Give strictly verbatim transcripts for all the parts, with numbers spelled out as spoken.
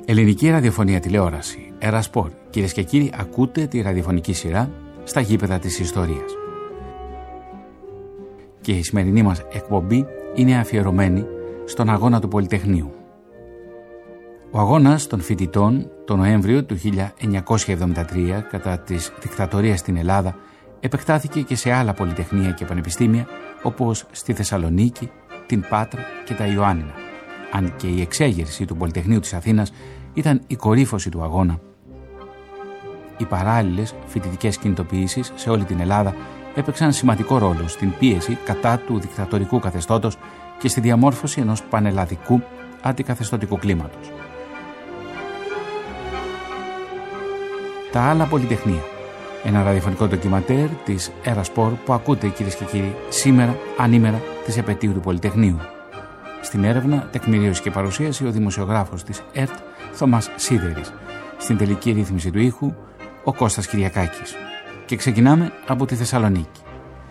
Ελληνική ραδιοφωνία τηλεόραση, Ερασπορ. Κυρίες και κύριοι, ακούτε τη ραδιοφωνική σειρά στα γήπεδα της ιστορίας. Και η σημερινή μας εκπομπή είναι αφιερωμένη στον αγώνα του Πολυτεχνείου. Ο αγώνας των φοιτητών το Νοέμβριο του χίλια εννιακόσια εβδομήντα τρία κατά της δικτατορίας στην Ελλάδα επεκτάθηκε και σε άλλα πολυτεχνεία και πανεπιστήμια όπως στη Θεσσαλονίκη, την Πάτρα και τα Ιωάννινα. Αν και η εξέγερση του Πολυτεχνείου της Αθήνας ήταν η κορύφωση του αγώνα, οι παράλληλες φοιτητικές κινητοποιήσεις σε όλη την Ελλάδα έπαιξαν σημαντικό ρόλο στην πίεση κατά του δικτατορικού καθεστώτος και στη διαμόρφωση ενός πανελλαδικού αντικαθεστωτικού κλίματος. Τα άλλα πολυτεχνεία. Ένα ραδιοφωνικό ντοκιματέρ της Ερασπορ που ακούτε, κυρίες και κύριοι, σήμερα, ανήμερα της επετείου του Πολυτεχνείου. Στην έρευνα, τεκμηρίωση και παρουσίαση ο δημοσιογράφος της ΕΡΤ, Θωμάς Σίδερης. Στην τελική ρύθμιση του ήχου, ο Κώστας Κυριακάκης. Και ξεκινάμε από τη Θεσσαλονίκη.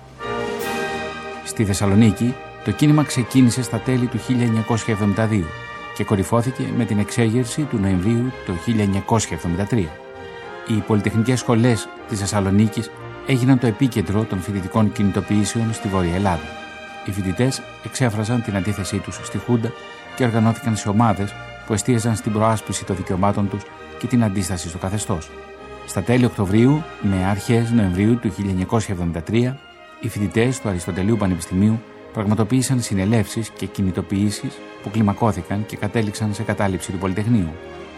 Στη Θεσσαλονίκη, το κίνημα ξεκίνησε στα τέλη του χίλια εννιακόσια εβδομήντα δύο και κορυφώθηκε με την εξέγερση του Νοεμβρίου του χίλια εννιακόσια εβδομήντα τρία. Οι πολυτεχνικές σχολές της Θεσσαλονίκης έγιναν το επίκεντρο των φοιτητικών κινητοποιήσεων στη Βόρεια Ελλάδα. Οι φοιτητές εξέφραζαν την αντίθεσή τους στη Χούντα και οργανώθηκαν σε ομάδες που εστίαζαν στην προάσπιση των δικαιωμάτων τους και την αντίσταση στο καθεστώς. Στα τέλη Οκτωβρίου με αρχές Νοεμβρίου του χίλια εννιακόσια εβδομήντα τρία, οι φοιτητές του Αριστοτελείου Πανεπιστημίου πραγματοποίησαν συνελεύσεις και κινητοποιήσεις που κλιμακώθηκαν και κατέληξαν σε κατάληψη του Πολυτεχνείου.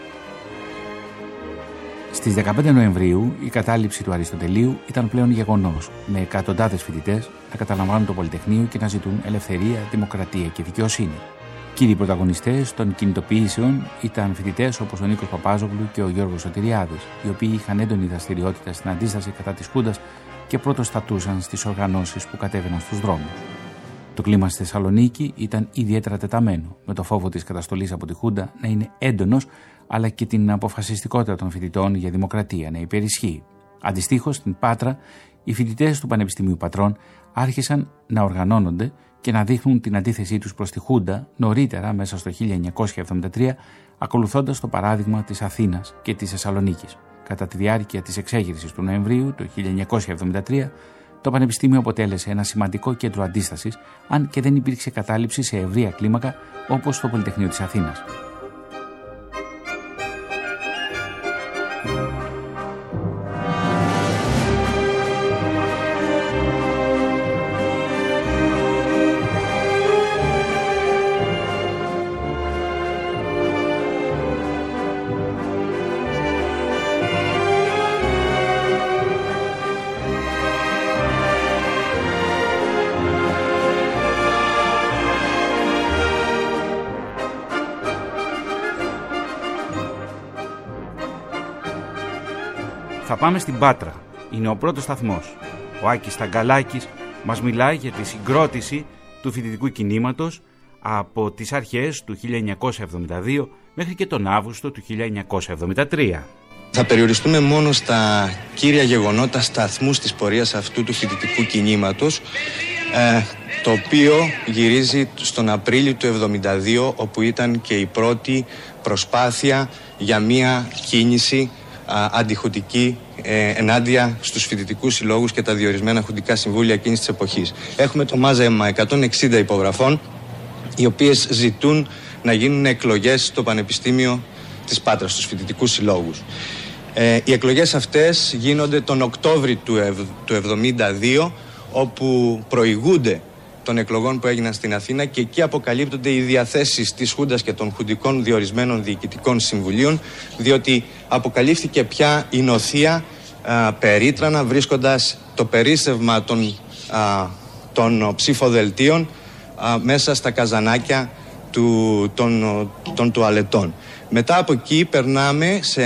Στις δεκαπέντε Νοεμβρίου η κατάληψη του Αριστοτελείου ήταν πλέον γεγονός, με εκατοντάδες φοιτητές να καταλαμβάνουν το Πολυτεχνείο και να ζητούν ελευθερία, δημοκρατία και δικαιοσύνη. Κύριοι πρωταγωνιστές των κινητοποιήσεων ήταν φοιτητές όπως ο Νίκος Παπάζογλου και ο Γιώργος Σωτηριάδης, οι οποίοι είχαν έντονη δραστηριότητα στην αντίσταση κατά της Χούντας και πρωτοστατούσαν στις οργανώσεις που κατέβαιναν στους δρόμους. Το κλίμα στη Θεσσαλονίκη ήταν ιδιαίτερα τεταμένο, με το φόβο της καταστολής από τη Χούντα να είναι έντονος, αλλά και την αποφασιστικότητα των φοιτητών για δημοκρατία να υπερισχύει. Αντιστοίχως, στην Πάτρα, οι φοιτητές του Πανεπιστημίου Πατρών άρχισαν να οργανώνονται και να δείχνουν την αντίθεσή τους προς τη Χούντα νωρίτερα, μέσα στο χίλια εννιακόσια εβδομήντα τρία, ακολουθώντας το παράδειγμα της Αθήνας και της Θεσσαλονίκης. Κατά τη διάρκεια της εξέγερσης του Νοεμβρίου του χίλια εννιακόσια εβδομήντα τρία, το Πανεπιστήμιο αποτέλεσε ένα σημαντικό κέντρο αντίστασης, αν και δεν υπήρξε κατάληψη σε ευρεία κλίμακα όπως στο Πολυτεχνείο της Αθήνας. Θα πάμε στην Πάτρα. Είναι ο πρώτος σταθμός. Ο Άκης Ταγκαλάκης μας μιλάει για τη συγκρότηση του φοιτητικού κινήματος από τις αρχές του χίλια εννιακόσια εβδομήντα δύο μέχρι και τον Αύγουστο του χίλια εννιακόσια εβδομήντα τρία. Θα περιοριστούμε μόνο στα κύρια γεγονότα, σταθμούς της πορείας αυτού του φοιτητικού κινήματος, ε, το οποίο γυρίζει στον Απρίλιο του εβδομήντα δύο, όπου ήταν και η πρώτη προσπάθεια για μια κίνηση αντιχουντική ε, ενάντια στους φοιτητικούς συλλόγους και τα διορισμένα χουντικά συμβούλια εκείνης της εποχής. Έχουμε το μάζεμα εκατόν εξήντα υπογραφών, οι οποίες ζητούν να γίνουν εκλογές στο Πανεπιστήμιο της Πάτρας, στους φοιτητικούς συλλόγους. Ε, οι εκλογές αυτές γίνονται τον Οκτώβρη του, ευ, του εβδομήντα δύο, όπου προηγούνται των εκλογών που έγιναν στην Αθήνα, και εκεί αποκαλύπτονται οι διαθέσεις της Χούντας και των χουντικών διορισμένων διοικητικών συμβουλίων, διότι αποκαλύφθηκε πια η νοθεία α, περίτρανα, βρίσκοντας το περίσσευμα των, α, των ψηφοδελτίων α, μέσα στα καζανάκια του, των, των τουαλετών. Μετά από εκεί περνάμε σε,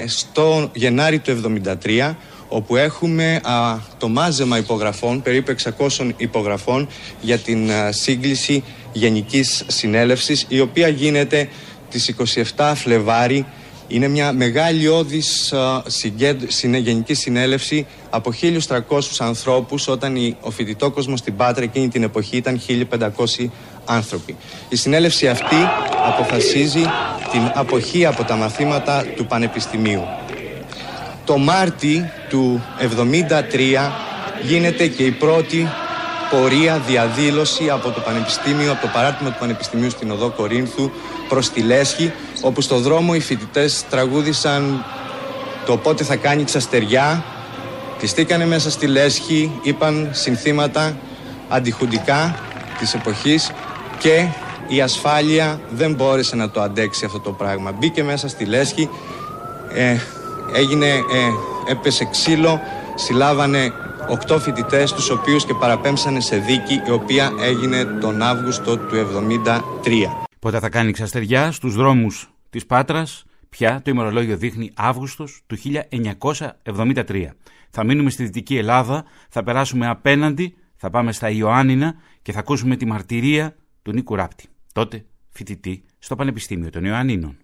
στο Γενάρη του εβδομήντα τρία, όπου έχουμε α, το μάζεμα υπογραφών, περίπου εξακόσιων υπογραφών, για την α, σύγκληση Γενικής Συνέλευσης, η οποία γίνεται τις είκοσι επτά Φλεβάρι. Είναι μια μεγάλη όδης α, συγκέντ, συνε, Γενική Συνέλευση από χίλιους τριακόσιους ανθρώπους, όταν η, ο φοιτητόκοσμος στην Πάτρα εκείνη την εποχή ήταν χίλιοι πεντακόσιοι άνθρωποι. Η συνέλευση αυτή αποφασίζει την αποχή από τα μαθήματα του Πανεπιστημίου. Το Μάρτι του εβδομήντα τρία γίνεται και η πρώτη πορεία διαδήλωση από το Πανεπιστήμιο, από το παράρτημα του Πανεπιστημίου στην οδό Κορίνθου προς τη Λέσχη, όπου στο δρόμο οι φοιτητές τραγούδησαν το «Πότε θα κάνει ξαστεριά», κλειστήκανε μέσα στη Λέσχη, είπαν συνθήματα αντιχουντικά της εποχής και η ασφάλεια δεν μπόρεσε να το αντέξει αυτό το πράγμα. Μπήκε μέσα στη Λέσχη, ε, έγινε, ε, έπεσε ξύλο, συλλάβανε οκτώ φοιτητές, τους οποίους και παραπέμψανε σε δίκη, η οποία έγινε τον Αύγουστο του εβδομήντα τρία. Πότε θα κάνει ξαστεριά στους δρόμους της Πάτρας, πια το ημερολόγιο δείχνει Αύγουστος του χίλια εννιακόσια εβδομήντα τρία. Θα μείνουμε στη Δυτική Ελλάδα, θα περάσουμε απέναντι, θα πάμε στα Ιωάννινα και θα ακούσουμε τη μαρτυρία του Νίκου Ράπτη, τότε φοιτητή στο Πανεπιστήμιο των Ιωαννίνων.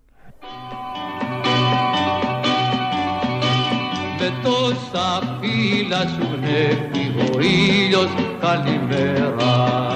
Με τόσα φύλλα σου γνέφει ο ήλιος καλημέρα,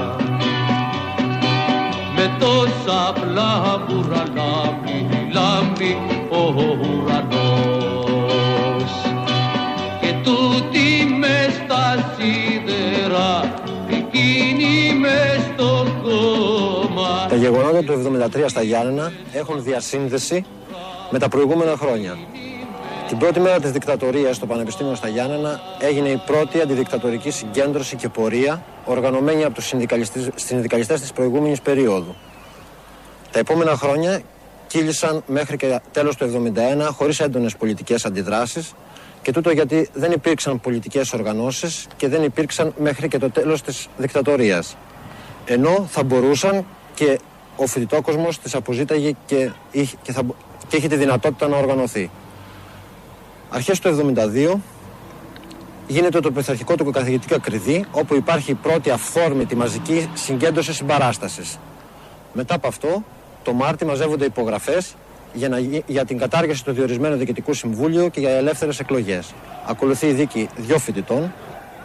με τόσα πλάβουρα λάμπει, λάμπει ο ουρανός, και τούτη μες στα σίδερα, εκείνη μες στο κόμμα. Τα γεγονότα του εβδομήντα τρία στα Γιάννενα έχουν διασύνδεση με τα προηγούμενα χρόνια. Την πρώτη μέρα της δικτατορίας στο Πανεπιστήμιο στα Γιάννενα έγινε η πρώτη αντιδικτατορική συγκέντρωση και πορεία οργανωμένη από τους συνδικαλιστές, συνδικαλιστές της προηγούμενης περίοδου. Τα επόμενα χρόνια κύλησαν μέχρι και τέλος του εβδομήντα ένα χωρίς έντονες πολιτικές αντιδράσεις, και τούτο γιατί δεν υπήρξαν πολιτικές οργανώσεις και δεν υπήρξαν μέχρι και το τέλος της δικτατορίας. Ενώ θα μπορούσαν και ο φοιτητόκοσμος τις αποζήταγε και είχε, και, θα, και είχε τη δυνατότητα να οργανωθεί. Αρχές του εβδομήντα δύο γίνεται το πειθαρχικό του καθηγητή Ακριδί, όπου υπάρχει η πρώτη αυθόρμητη μαζική συγκέντρωση συμπαράστασης. Μετά από αυτό, το Μάρτι μαζεύονται υπογραφές για, να, για την κατάργηση του διορισμένου Διοικητικού Συμβούλιο και για ελεύθερες εκλογές. Ακολουθεί η δίκη δυο φοιτητών.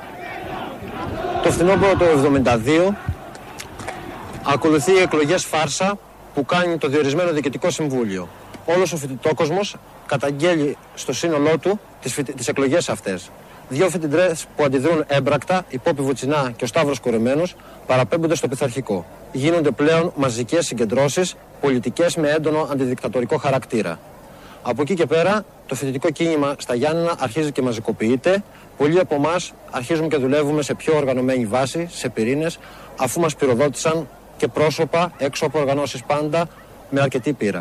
Το φθινόπωρο του εβδομήντα δύο ακολουθεί οι εκλογές φάρσα που κάνει το διορισμένο Διοικητικό Συμβούλιο. Όλος ο φοιτητόκοσμος καταγγέλει στο σύνολό του τις, φοιτη... τις εκλογές αυτές. Δύο φοιτητές που αντιδρούν έμπρακτα, η Πόπη Βουτσινά και ο Σταύρος Κορεμένος, παραπέμπονται στο πειθαρχικό. Γίνονται πλέον μαζικές συγκεντρώσεις, πολιτικές με έντονο αντιδικτατορικό χαρακτήρα. Από εκεί και πέρα, το φοιτητικό κίνημα στα Γιάννενα αρχίζει και μαζικοποιείται. Πολλοί από εμάς αρχίζουμε και δουλεύουμε σε πιο οργανωμένη βάση, σε πυρήνες, αφού μας πυροδότησαν και πρόσωπα έξω από οργανώσεις πάντα με αρκετή πείρα.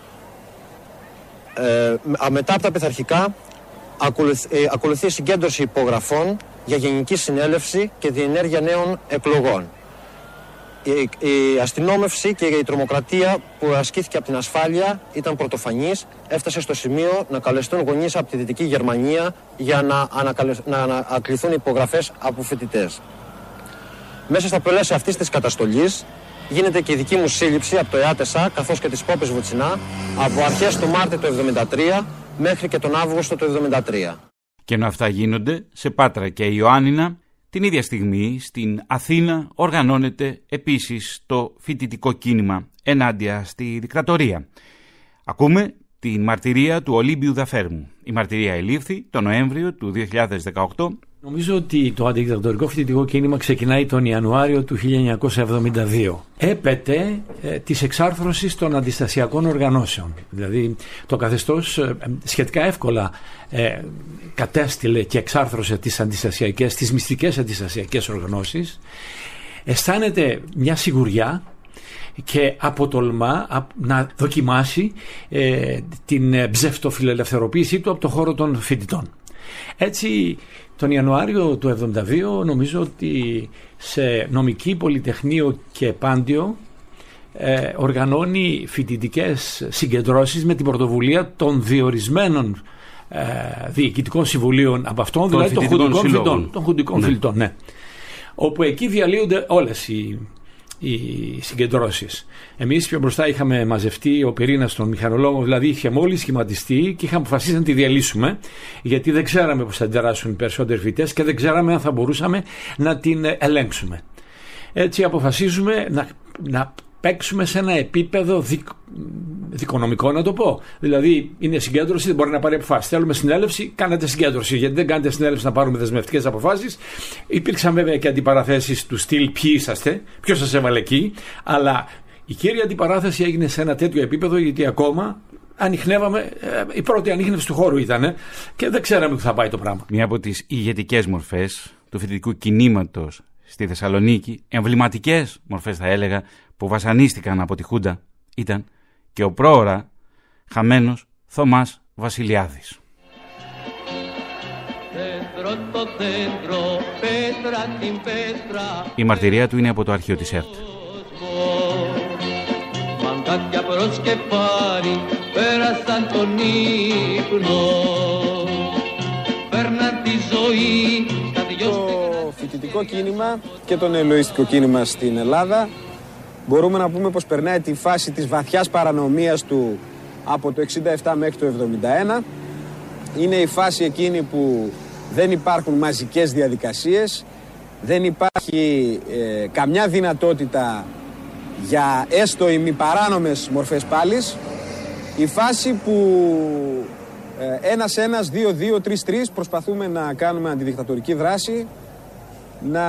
Ε, μετά από τα πειθαρχικά ακολουθεί, ε, ακολουθεί συγκέντρωση υπογραφών για γενική συνέλευση και διενέργεια νέων εκλογών. Η, η αστυνόμευση και η τρομοκρατία που ασκήθηκε από την ασφάλεια ήταν πρωτοφανής, έφτασε στο σημείο να καλεστούν γονείς από τη Δυτική Γερμανία για να, ανακαλε, να ανακληθούν υπογραφές από φοιτητές. Μέσα στα πλαίσια αυτής της καταστολής γίνεται και η δική μου σύλληψη από το ΕΑΤΕΣΑ καθώς και της Πόπης Βουτσινά από αρχές του Μάρτη του εβδομήντα τρία μέχρι και τον Αύγουστο του εβδομήντα τρία. Και ενώ αυτά γίνονται σε Πάτρα και Ιωάννινα, την ίδια στιγμή στην Αθήνα οργανώνεται επίσης το φοιτητικό κίνημα ενάντια στη δικτατορία. Ακούμε τη μαρτυρία του Ολύμπιου Δαφέρμου. Η μαρτυρία ελήφθη τον Νοέμβριο του δύο χιλιάδες δεκαοκτώ. Νομίζω ότι το αντιδικτατορικό φοιτητικό κίνημα ξεκινάει τον Ιανουάριο του χίλια εννιακόσια εβδομήντα δύο. Έπεται ε, της εξάρθρωσης των αντιστασιακών οργανώσεων. Δηλαδή το καθεστώς ε, σχετικά εύκολα ε, κατέστηλε και εξάρθρωσε τις αντιστασιακές, τις μυστικές αντιστασιακές οργανώσεις. Αισθάνεται μια σιγουριά και αποτολμά να δοκιμάσει ε, την ψευτοφιλελευθεροποίησή του από το χώρο των φοιτητών. Έτσι, τον Ιανουάριο του εβδομήντα δύο νομίζω ότι σε νομική, πολυτεχνείο και πάντιο ε, οργανώνει φοιτητικές συγκεντρώσεις με την πρωτοβουλία των διορισμένων ε, διοικητικών συμβουλίων από αυτών, δηλαδή των χουντικών φοιτητών, των χουντικών ναι. φοιτητών, ναι. Όπου εκεί διαλύονται όλες οι οι συγκεντρώσεις. Εμείς πιο μπροστά είχαμε μαζευτεί, ο πυρήνας των μηχανολόγων δηλαδή είχε μόλις σχηματιστεί και είχαμε αποφασίσει να τη διαλύσουμε, γιατί δεν ξέραμε πώς θα αντιδράσουν οι περισσότεροι φοιτητές και δεν ξέραμε αν θα μπορούσαμε να την ελέγξουμε. Έτσι αποφασίζουμε να, να παίξουμε σε ένα επίπεδο δικ, δικονομικό, να το πω. Δηλαδή, είναι συγκέντρωση, δεν μπορεί να πάρει αποφάσεις. Θέλουμε συνέλευση, κάνετε συγκέντρωση. Γιατί δεν κάνετε συνέλευση να πάρουμε δεσμευτικές αποφάσεις. Υπήρξαν βέβαια και αντιπαραθέσεις του στυλ ποιοι είσαστε, ποιος σας έβαλε εκεί. Αλλά η κύρια αντιπαράθεση έγινε σε ένα τέτοιο επίπεδο, γιατί ακόμα ανιχνεύαμε, η πρώτη ανίχνευση του χώρου ήταν και δεν ξέραμε που θα πάει το πράγμα. Μία από τις ηγετικές μορφές του φοιτητικού κινήματος στη Θεσσαλονίκη, εμβληματικές μορφές θα έλεγα, που βασανίστηκαν από τη Χούντα, ήταν και ο πρόωρα χαμένος Θωμάς Βασιλιάδης. Η μαρτυρία του είναι από το αρχείο της ΕΡΤ. Μαντάκια προς κεφάλι πέρασαν τον ύπνο, παίρναν τη ζωή στα δυο. Το φοιτητικό κίνημα και το νεολαιστικό κίνημα στην Ελλάδα μπορούμε να πούμε πως περνάει τη φάση της βαθιάς παρανομίας του από το εξήντα επτά μέχρι το εβδομήντα ένα. Είναι η φάση εκείνη που δεν υπάρχουν μαζικές διαδικασίες, δεν υπάρχει ε, καμιά δυνατότητα για έστω ημιπαράνομες μορφές πάλης. Η φάση που ε, ένας ένας, δύο δύο, τρεις τρεις προσπαθούμε να κάνουμε αντιδικτατορική δράση, να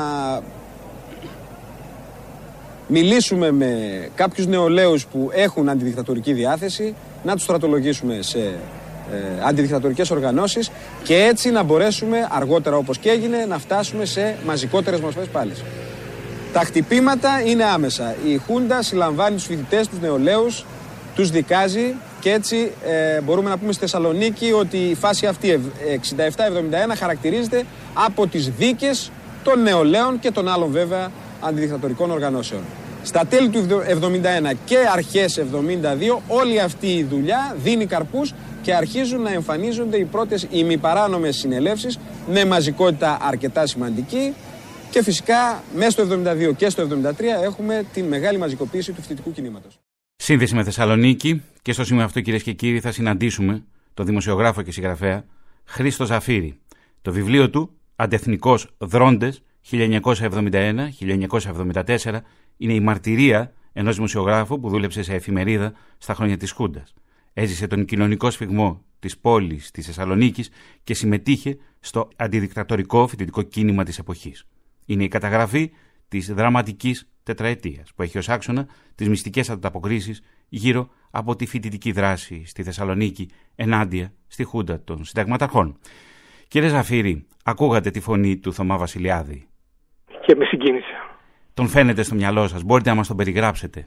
μιλήσουμε με κάποιους νεολαίους που έχουν αντιδικτατορική διάθεση, να τους στρατολογήσουμε σε ε, αντιδικτατορικές οργανώσεις και έτσι να μπορέσουμε αργότερα, όπως και έγινε, να φτάσουμε σε μαζικότερες μορφές πάλης. Τα χτυπήματα είναι άμεσα. Η Χούντα συλλαμβάνει τους φοιτητές, τους νεολαίους, τους δικάζει και έτσι ε, μπορούμε να πούμε στη Θεσσαλονίκη ότι η φάση αυτή εξήντα επτά εβδομήντα ένα χαρακτηρίζεται από τις δίκες των νεολαίων και των άλλων βέβαια αντιδικτατορικών οργανώσεων. Στα τέλη του εβδομήντα ένα και αρχές εβδομήντα δύο όλη αυτή η δουλειά δίνει καρπούς και αρχίζουν να εμφανίζονται οι πρώτες ημιπαράνομες συνελεύσεις με μαζικότητα αρκετά σημαντική. Και φυσικά μέσα στο εβδομήντα δύο και στο εβδομήντα τρία έχουμε τη μεγάλη μαζικοποίηση του φοιτητικού κινήματος. Σύνδεση με Θεσσαλονίκη, και στο σημείο αυτό, κυρίες και κύριοι, θα συναντήσουμε τον δημοσιογράφο και συγγραφέα Χρήστο Ζαφύρη. Το βιβλίο του «Αντεθνικός Δρόντες χίλια εννιακόσια εβδομήντα ένα με χίλια εννιακόσια εβδομήντα τέσσερα» είναι η μαρτυρία ενός δημοσιογράφου που δούλεψε σε εφημερίδα στα χρόνια της Χούντας. Έζησε τον κοινωνικό σφιγμό της πόλης της Θεσσαλονίκης και συμμετείχε στο αντιδικτατορικό φοιτητικό κίνημα της εποχής. Είναι η καταγραφή της δραματικής τετραετίας που έχει ως άξονα τις μυστικές ανταποκρίσεις γύρω από τη φοιτητική δράση στη Θεσσαλονίκη ενάντια στη Χούντα των συνταγματαρχών. Κύριε Ζαφύρη, ακούγατε τη φωνή του Θωμά Βασιλιάδη. Και με συγκίνησε. Τον φαίνεται στο μυαλό σας, μπορείτε να μας τον περιγράψετε?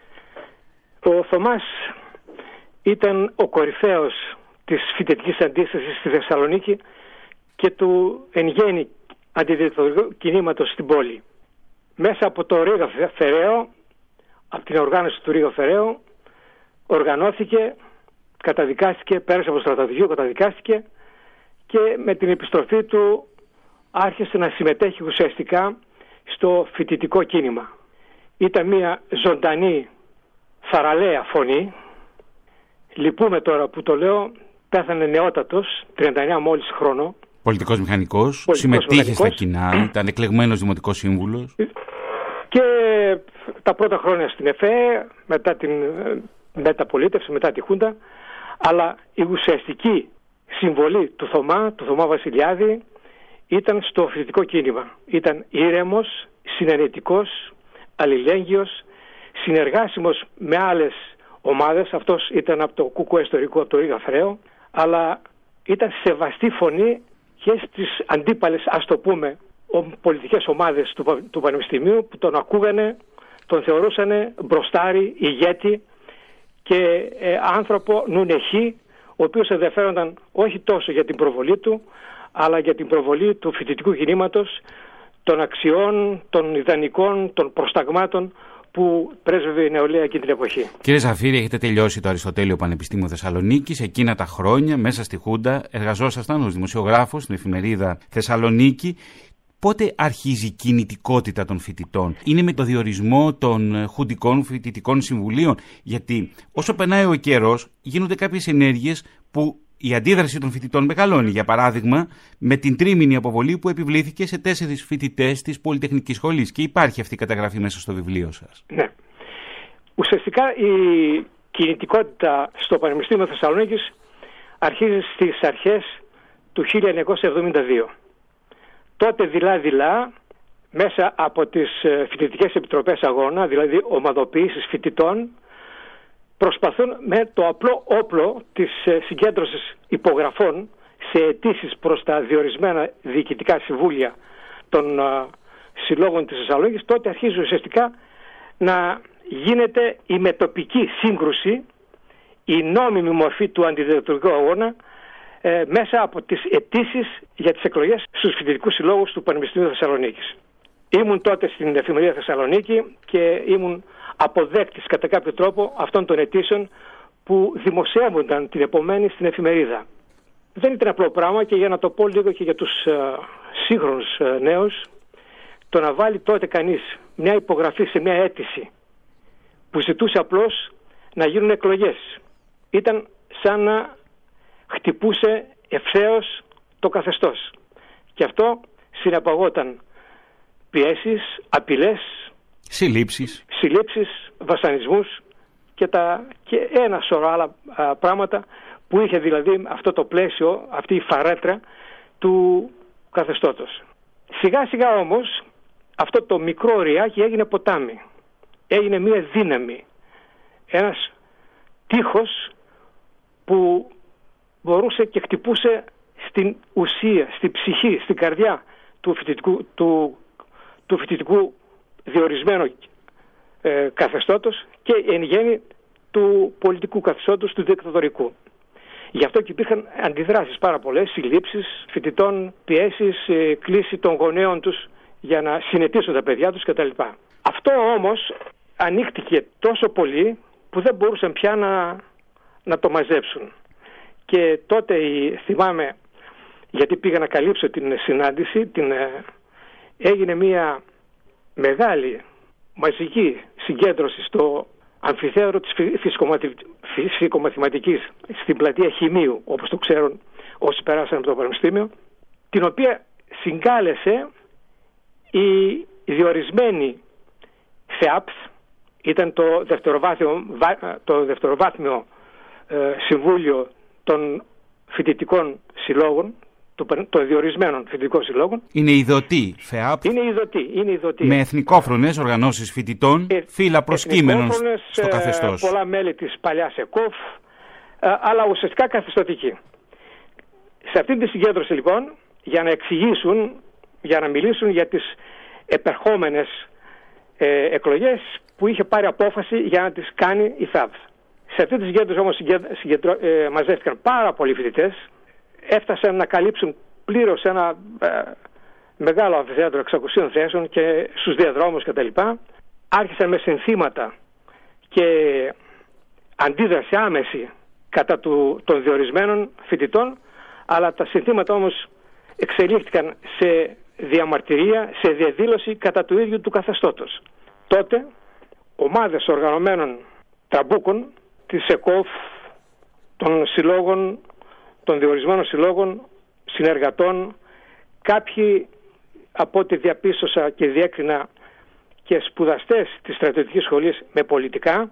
Ο Θωμάς ήταν ο κορυφαίος της φοιτητικής αντίστασης στη Θεσσαλονίκη και του εν γέννη αντιδικτατορικού κινήματος στην πόλη. Μέσα από το Ρήγα Φεραίου, από την οργάνωση του Ρήγα Φεραίου, οργανώθηκε, καταδικάστηκε, πέρασε από το στρατοδικείο, καταδικάστηκε και με την επιστροφή του άρχισε να συμμετέχει ουσιαστικά στο φοιτητικό κίνημα. Ήταν μια ζωντανή, θαραλέα φωνή. Λυπούμε τώρα που το λέω, πέθανε νεότατος, τριάντα εννέα μόλις χρόνο. Πολιτικός μηχανικός, πολιτικός συμμετείχε μηχανικός στα κοινά, ήταν εκλεγμένος δημοτικός σύμβουλος. Και τα πρώτα χρόνια στην ΕΦΕ, μετά την μεταπολίτευση, μετά τη Χούντα, αλλά η ουσιαστική συμβολή του Θωμά, του Θωμά Βασιλιάδη, ήταν στο φοιτητικό κίνημα. Ήταν ήρεμος, συνενετικός, αλληλέγγυος, συνεργάσιμος με άλλες ομάδες. Αυτός ήταν από το Κουκουέ ιστορικό, από το Ρήγα Φεραίου, αλλά ήταν σεβαστή φωνή και στις αντίπαλες, ας το πούμε, πολιτικές ομάδες του, του Πανεπιστημίου που τον ακούγανε, τον θεωρούσαν μπροστάρι, ηγέτη και ε, άνθρωπο νουνεχή, ο οποίος ενδιαφέρονταν όχι τόσο για την προβολή του, αλλά για την προβολή του φοιτητικού κινήματος, των αξιών, των ιδανικών, των προσταγμάτων που πρέσβευε η νεολαία εκείνη την εποχή. Κύριε Ζαφύρη, έχετε τελειώσει το Αριστοτέλειο Πανεπιστήμιο Θεσσαλονίκης. Εκείνα τα χρόνια, μέσα στη Χούντα, εργαζόσασταν ως δημοσιογράφος στην εφημερίδα Θεσσαλονίκη. Πότε αρχίζει η κινητικότητα των φοιτητών? Είναι με το διορισμό των χουντικών φοιτητικών συμβουλίων? Γιατί όσο περνάει ο καιρός, γίνονται κάποιες ενέργειες που η αντίδραση των φοιτητών μεγαλώνει. Για παράδειγμα, με την τρίμηνη αποβολή που επιβλήθηκε σε τέσσερις φοιτητές της Πολυτεχνικής Σχολής. Και υπάρχει αυτή η καταγραφή μέσα στο βιβλίο σας. Ναι. Ουσιαστικά η κινητικότητα στο Πανεπιστήμιο Θεσσαλονίκης αρχίζει στις αρχές του χίλια εννιακόσια εβδομήντα δύο. Τότε δειλά-δειλά, μέσα από τις φοιτητικές επιτροπές αγώνα, δηλαδή ομαδοποιήσεις φοιτητών, προσπαθούν με το απλό όπλο της συγκέντρωσης υπογραφών σε αιτήσεις προς τα διορισμένα διοικητικά συμβούλια των συλλόγων της Θεσσαλονίκης, τότε αρχίζει ουσιαστικά να γίνεται η μετοπική σύγκρουση, η νόμιμη μορφή του αντιδικτατορικού αγώνα ε, μέσα από τις αιτήσεις για τις εκλογές στους φοιτητικούς συλλόγους του Πανεπιστημίου Θεσσαλονίκης. Ήμουν τότε στην εφημερίδα Θεσσαλονίκη και ήμουν αποδέκτης κατά κάποιο τρόπο αυτών των αιτήσεων που δημοσιεύονταν την επομένη στην εφημερίδα. Δεν ήταν απλό πράγμα, και για να το πω λίγο και για τους uh, σύγχρονους uh, νέους, το να βάλει τότε κανείς μια υπογραφή σε μια αίτηση που ζητούσε απλώς να γίνουν εκλογές, ήταν σαν να χτυπούσε ευθέως το καθεστώς. Και αυτό συναπαγόταν πιέσεις, απειλές, συλλήψεις, συλλήψεις βασανισμούς και, τα, και ένα σωρό άλλα α, πράγματα που είχε δηλαδή αυτό το πλαίσιο, αυτή η φαρέτρα του καθεστώτος. Σιγά σιγά όμως αυτό το μικρό ριάκι έγινε ποτάμι. Έγινε μια δύναμη, ένας τείχος που μπορούσε και χτυπούσε στην ουσία, στην ψυχή, στην καρδιά του φοιτητικού, του, του φοιτητικού διορισμένου ε, καθεστώτος και εν γέννη του πολιτικού καθεστώτος, του δικτατορικού. Γι' αυτό και υπήρχαν αντιδράσεις πάρα πολλές, συλλήψεις φοιτητών, πιέσεις, ε, κλίση των γονέων τους για να συνετίσουν τα παιδιά τους κτλ. Αυτό όμως ανοίχτηκε τόσο πολύ που δεν μπορούσαν πια να, να το μαζέψουν. Και τότε θυμάμαι, γιατί πήγα να καλύψω την συνάντηση, την, έγινε μια μεγάλη μαζική συγκέντρωση στο αμφιθέατρο της φυσικομαθηματικής στην πλατεία Χημείου, όπως το ξέρουν όσοι περάσαν από το Πανεπιστήμιο, την οποία συγκάλεσε η διορισμένη ΘΕΑΠΘ, ήταν το δευτεροβάθμιο, το δευτεροβάθμιο ε, συμβούλιο των φοιτητικών συλλόγων, των διορισμένων φοιτητικών συλλόγων. Είναι ειδωτή ΦΕΑΠ. Είναι ειδωτή, είναι ειδωτή. Με εθνικόφρονες οργανώσεις φοιτητών, ε, φύλλα προσκύμενων στο καθεστώς. Πολλά μέλη της παλιάς ΕΚΟΦ, αλλά ουσιαστικά καθεστωτική. Σε αυτή τη συγκέντρωση λοιπόν, για να εξηγήσουν, για να μιλήσουν για τις επερχόμενες ε, εκλογές που είχε πάρει απόφαση για να τις κάνει η ΘΑΒ. Σε αυτή τη συγκέντρωση όμως συγκεντρω... ε, μαζεύτηκαν πάρα πολλοί φοιτητές, έφτασαν να καλύψουν πλήρως ένα ε, μεγάλο αμφιθέατρο εξακοσίων θέσεων και στους διαδρόμους κτλ. Άρχισαν με συνθήματα και αντίδραση άμεση κατά του, των διορισμένων φοιτητών, αλλά τα συνθήματα όμως εξελίχθηκαν σε διαμαρτυρία, σε διαδήλωση κατά του ίδιου του καθεστώτος. Τότε ομάδες οργανωμένων τραμπούκων της ΕΚΟΦ, των συλλόγων, των διορισμένων συλλόγων, συνεργατών, κάποιοι από ό,τι διαπίστωσα και διέκρινα και σπουδαστές της στρατιωτικής σχολής με πολιτικά,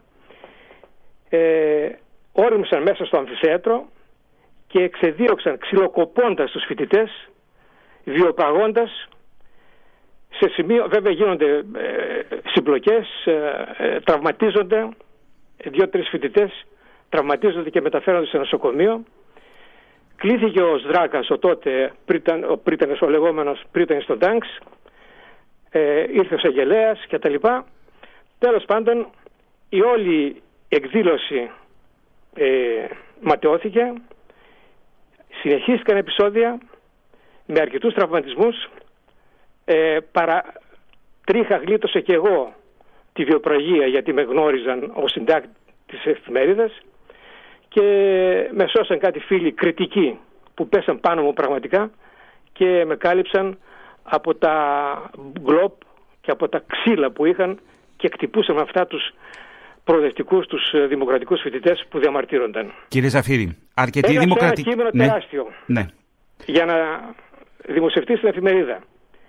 ε, όριμησαν μέσα στο αμφιθέατρο και εξεδίωξαν ξυλοκοπώντας τους φοιτητές, βιοπραγώντας, σε σημείο, βέβαια γίνονται ε, συμπλοκές, ε, ε, τραυματίζονται, δύο-τρεις φοιτητές τραυματίζονται και μεταφέρονται σε νοσοκομείο. Κλήθηκε ο Σδράκας, ο τότε ο πρίτανες, ο λεγόμενος πρίτανης των τάγκς, ε, ήρθε ο εισαγγελέας και τα λοιπά. Τέλος πάντων, η όλη εκδήλωση ε, ματαιώθηκε, συνεχίστηκαν επεισόδια με αρκετούς τραυματισμούς. Ε, παρα... Τρίχα γλίτωσα και εγώ τη βιοπραγία, γιατί με γνώριζαν ως συντάκτη της εφημερίδας, και με σώσαν κάτι φίλοι κριτικοί που πέσαν πάνω μου πραγματικά και με κάλυψαν από τα γκλόπ και από τα ξύλα που είχαν και χτυπούσαν με αυτά τους προοδευτικούς, τους δημοκρατικούς φοιτητές που διαμαρτύρονταν. Κύριε Ζαφύρη, αρκετοί δημοκρατικοί... Ένα κείμενο ναι. τεράστιο ναι. για να δημοσιευτεί στην εφημερίδα.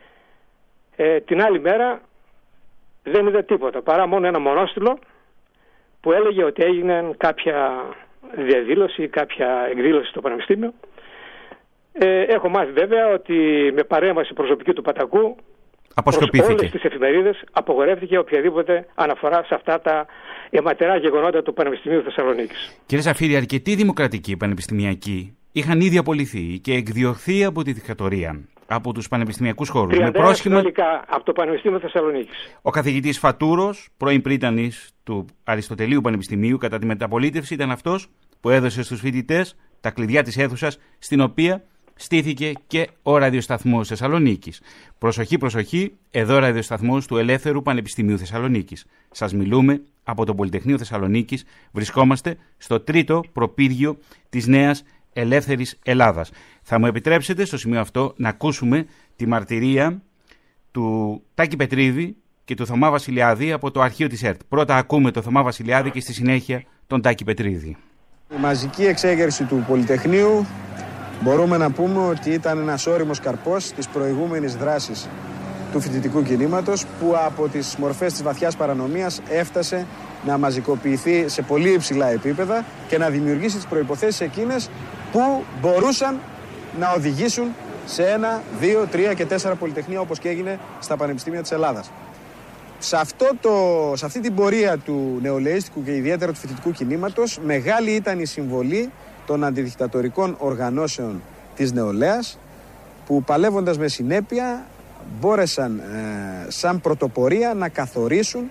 Ε, την άλλη μέρα δεν είδα τίποτα, παρά μόνο ένα μονόστιλο που έλεγε ότι έγινε κάποια διαδήλωση, κάποια εκδήλωση στο Πανεπιστήμιο. Ε, έχω μάθει βέβαια ότι με παρέμβαση προσωπική του Πατακού προς όλες τις εφημερίδες απογορεύτηκε οποιαδήποτε αναφορά σε αυτά τα αιματερά γεγονότα του Πανεπιστημίου Θεσσαλονίκης. Κύριε Ζαφύρη, αρκετοί δημοκρατικοί πανεπιστημιακοί είχαν ήδη απολυθεί και εκδιωχθεί από τη δικτατορία, από τους πανεπιστημιακούς χώρους. Με πρόσχημα από το Πανεπιστήμιο Θεσσαλονίκης. Ο καθηγητής Φατούρος, πρώην πρίτανης του Αριστοτελείου Πανεπιστημίου κατά τη μεταπολίτευση, ήταν αυτός που έδωσε στους φοιτητές τα κλειδιά της αίθουσας στην οποία στήθηκε και ο ραδιοσταθμός Θεσσαλονίκης. Προσοχή, προσοχή, εδώ ραδιοσταθμός του Ελεύθερου Πανεπιστημίου Θεσσαλονίκης. Σας μιλούμε από το Πολυτεχνείο Θεσσαλονίκης. Βρισκόμαστε στο τρίτο προπύργιο της νέας ελεύθερης Ελλάδας. Θα μου επιτρέψετε στο σημείο αυτό να ακούσουμε τη μαρτυρία του Τάκη Πετρίδη και του Θωμά Βασιλιάδη από το αρχείο της ΕΡΤ. Πρώτα ακούμε τον Θωμά Βασιλιάδη και στη συνέχεια τον Τάκη Πετρίδη. Η μαζική εξέγερση του Πολυτεχνείου μπορούμε να πούμε ότι ήταν ένας ώριμος καρπός της προηγούμενης δράσης του φοιτητικού κινήματος, που από τις μορφές της βαθιάς παρανομίας έφτασε να μαζικοποιηθεί σε πολύ υψηλά επίπεδα και να δημιουργήσει τις προϋποθέσεις εκείνες που μπορούσαν να οδηγήσουν σε ένα, δύο, τρία και τέσσερα πολυτεχνία, όπως και έγινε στα πανεπιστήμια της Ελλάδας. Σε, αυτό το, σε αυτή την πορεία του νεολαίστικου και ιδιαίτερα του φοιτητικού κινήματος, μεγάλη ήταν η συμβολή των αντιδικτατορικών οργανώσεων της νεολαίας, που παλεύοντας με συνέπεια μπόρεσαν ε, σαν πρωτοπορία να καθορίσουν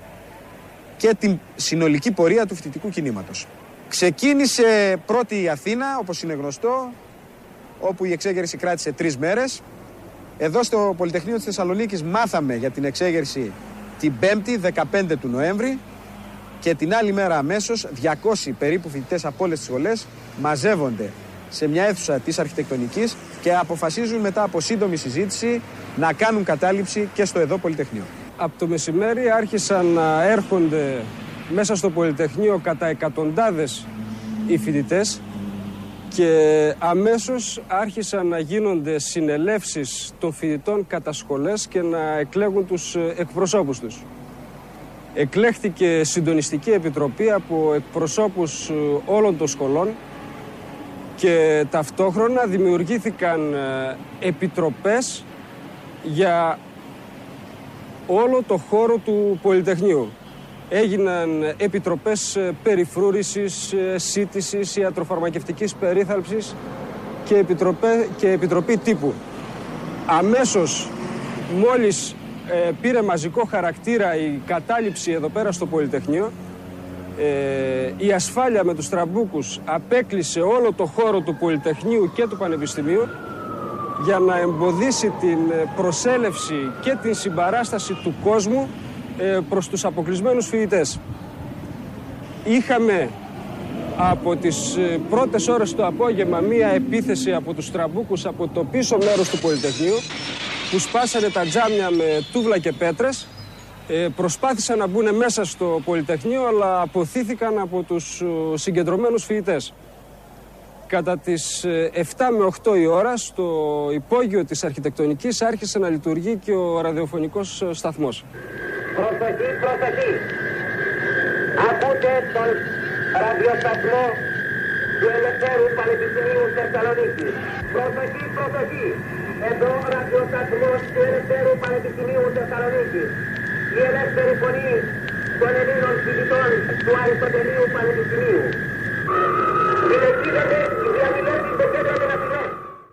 και την συνολική πορεία του φοιτητικού κινήματος. Ξεκίνησε πρώτη η Αθήνα, όπως είναι γνωστό, όπου η εξέγερση κράτησε τρεις μέρες. Εδώ στο Πολυτεχνείο της Θεσσαλονίκης μάθαμε για την εξέγερση την Πέμπτη, δεκαπέντε του Νοέμβρη, και την άλλη μέρα αμέσως διακόσιοι περίπου φοιτητές από όλες τις σχολές μαζεύονται σε μια αίθουσα της αρχιτεκτονικής και αποφασίζουν μετά από σύντομη συζήτηση να κάνουν κατάληψη και στο εδώ Πολυτεχνείο. Από το μεσημέρι άρχισαν να έρχονται μέσα στο Πολυτεχνείο κατά εκατοντάδες οι φοιτητές και αμέσως άρχισαν να γίνονται συνελεύσεις των φοιτητών κατά σχολές και να εκλέγουν τους εκπροσώπους τους. Εκλέχθηκε συντονιστική επιτροπή από εκπροσώπους όλων των σχολών και ταυτόχρονα δημιουργήθηκαν επιτροπές για όλο το χώρο του Πολυτεχνείου. Έγιναν επιτροπές περιφρούρησης, σύτησης, ιατροφαρμακευτικής περίθαλψης και, επιτροπέ, και επιτροπή τύπου. Αμέσως, μόλις ε, πήρε μαζικό χαρακτήρα η κατάληψη εδώ πέρα στο Πολυτεχνείο, ε, η ασφάλεια με τους τραμπούκους απέκλεισε όλο το χώρο του Πολυτεχνείου και του Πανεπιστημίου για να εμποδίσει την προσέλευση και την συμπαράσταση του κόσμου προς τους αποκλεισμένους φοιτητές. Είχαμε από τις πρώτες ώρες το απόγευμα μία επίθεση από τους τραμπούκους από το πίσω μέρος του Πολυτεχνείου, που σπάσανε τα τζάμια με τούβλα και πέτρες, προσπάθησαν να μπουν μέσα στο Πολυτεχνείο, αλλά αποθήθηκαν από τους συγκεντρωμένους φοιτητές. Κατά τις εφτά με οκτώ η ώρα, στο υπόγειο της αρχιτεκτονικής άρχισε να λειτουργεί και ο ραδιοφωνικός σταθμός. Προσοχή, προσοχή. Ακούτε τον ραδιοσταθμό του Ελευθέρου Πανεπιστημίου Θεσσαλονίκης. Προσοχή, προσοχή. Εδώ ο ραδιοσταθμός του Ελευθέρου Πανεπιστημίου Θεσσαλονίκης. Η ελεύθερη φωνή των Ελλήνων φοιτητών του Αριστοτελείου Πανεπιστημίου. Συνεχίζεται η διαδηλώση στο κέντρο των Αθηνών.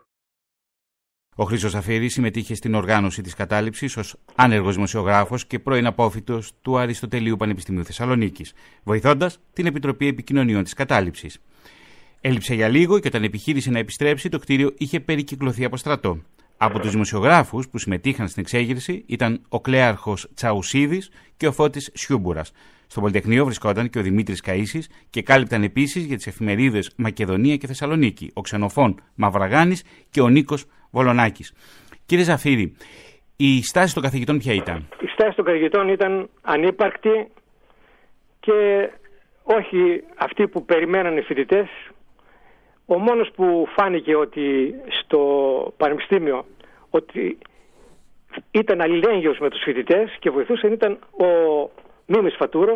Ο Χρήστος Ζαφύρης συμμετείχε στην οργάνωση της κατάληψης ως άνεργος δημοσιογράφος και πρώην απόφοιτος του Αριστοτελείου Πανεπιστημίου Θεσσαλονίκης, βοηθώντας την Επιτροπή Επικοινωνιών της κατάληψης. Έλειψε για λίγο και όταν επιχείρησε να επιστρέψει, το κτίριο είχε περικυκλωθεί από στρατό. Από τους δημοσιογράφους που συμμετείχαν στην εξέγερση ήταν ο Κλέαρχος Τσαουσίδης και ο Φώτης Σιούμπουρας. Στο Πολυτεχνείο βρισκόταν και ο Δημήτρης Καΐσης και κάλυπταν επίσης για τις εφημερίδες Μακεδονία και Θεσσαλονίκη, ο Ξενοφών Μαυραγάνης και ο Νίκος Βολονάκης. Κύριε Ζαφύρη, η στάση των καθηγητών ποια ήταν? Η στάση των καθηγητών ήταν ανύπαρκτη και όχι αυτή που περιμέναν οι φοιτητές. Ο μόνος που φάνηκε ότι στο Πανεπιστήμιο ότι ήταν αλληλέγγυος με τους φοιτητές και βοηθούσαν ήταν ο Μίμης Φατούρος, ο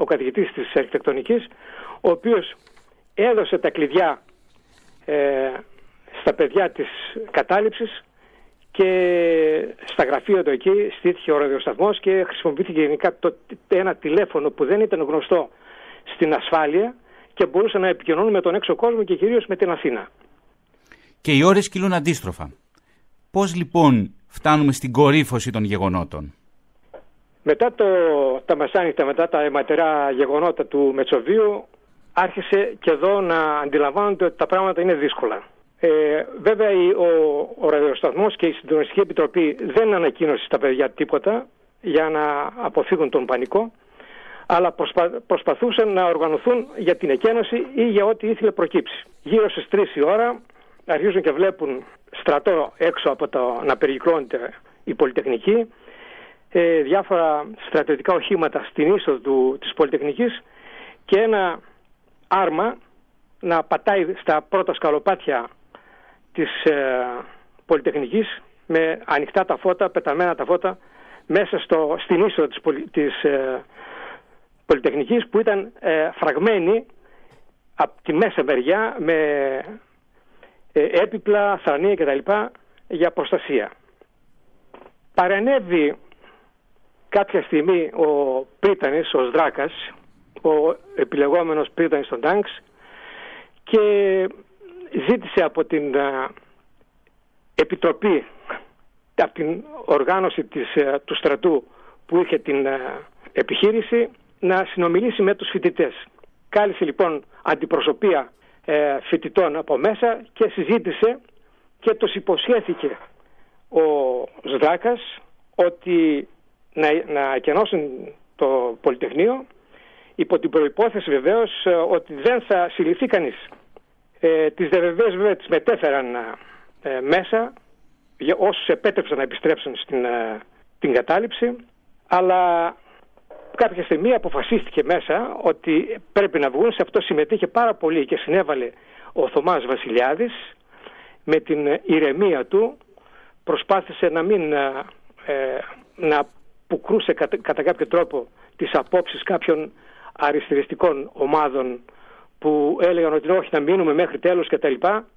ο καθηγητής της αρχιτεκτονικής, ο οποίος έδωσε τα κλειδιά ε, στα παιδιά της κατάληψης και στα γραφεία του εκεί στήθηκε ο ραδιοσταθμός και χρησιμοποιήθηκε γενικά το, ένα τηλέφωνο που δεν ήταν γνωστό στην ασφάλεια και μπορούσε να επικοινωνούν με τον έξω κόσμο και κυρίως με την Αθήνα. Και οι ώρες κυλούν αντίστροφα. Πώς λοιπόν φτάνουμε στην κορύφωση των γεγονότων? Μετά το, τα μεσάνυχτα, μετά τα αιματερά γεγονότα του Μετσοβίου, άρχισε και εδώ να αντιλαμβάνονται ότι τα πράγματα είναι δύσκολα. Ε, βέβαια ο, ο ραδιοσταθμός και η Συντονιστική Επιτροπή δεν ανακοίνωσε στα παιδιά τίποτα για να αποφύγουν τον πανικό, αλλά προσπα, προσπαθούσαν να οργανωθούν για την εκένωση ή για ό,τι ήθελε προκύψει. Γύρω στις τρεις η ώρα αρχίζουν και βλέπουν στρατό έξω από το να περικυκλώνεται η Πολυτεχνική, ε, διάφορα στρατιωτικά οχήματα στην είσοδο του, της Πολυτεχνικής και ένα άρμα να πατάει στα πρώτα σκαλοπάτια της ε, Πολυτεχνικής με ανοιχτά τα φώτα, πεταμένα τα φώτα μέσα στο, στην είσοδο της, πολυ, της ε, Πολυτεχνικής, που ήταν ε, φραγμένη από τη μέσα μεριά με ε, έπιπλα, θρανία κτλ. Για προστασία. Παρενέβη κάποια στιγμή ο Πρίτανης, ο Σδράκας, ο επιλεγόμενος Πρίτανης των Τάγκς, και ζήτησε από την uh, Επιτροπή, από την οργάνωση της, uh, του στρατού που είχε την uh, επιχείρηση, να συνομιλήσει με τους φοιτητές. Κάλεσε λοιπόν αντιπροσωπεία uh, φοιτητών από μέσα και συζήτησε και τους υποσχέθηκε ο Σδράκας ότι να, να εκενώσουν το Πολυτεχνείο, υπό την προϋπόθεση βεβαίως ότι δεν θα συλληφθεί κανείς. Ε, τις διαβεβαίες βέβαια τις μετέφεραν ε, μέσα για όσους επέτρεψαν να επιστρέψουν στην ε, την κατάληψη, αλλά κάποια στιγμή αποφασίστηκε μέσα ότι πρέπει να βγουν. Σε αυτό συμμετείχε πάρα πολύ και συνέβαλε ο Θωμάς Βασιλιάδης. Με την ηρεμία του προσπάθησε να μην ε, να πουκρούσε κατά, κατά κάποιο τρόπο τις απόψεις κάποιων αριστεριστικών ομάδων που έλεγαν ότι όχι, να μείνουμε μέχρι τέλος κτλ.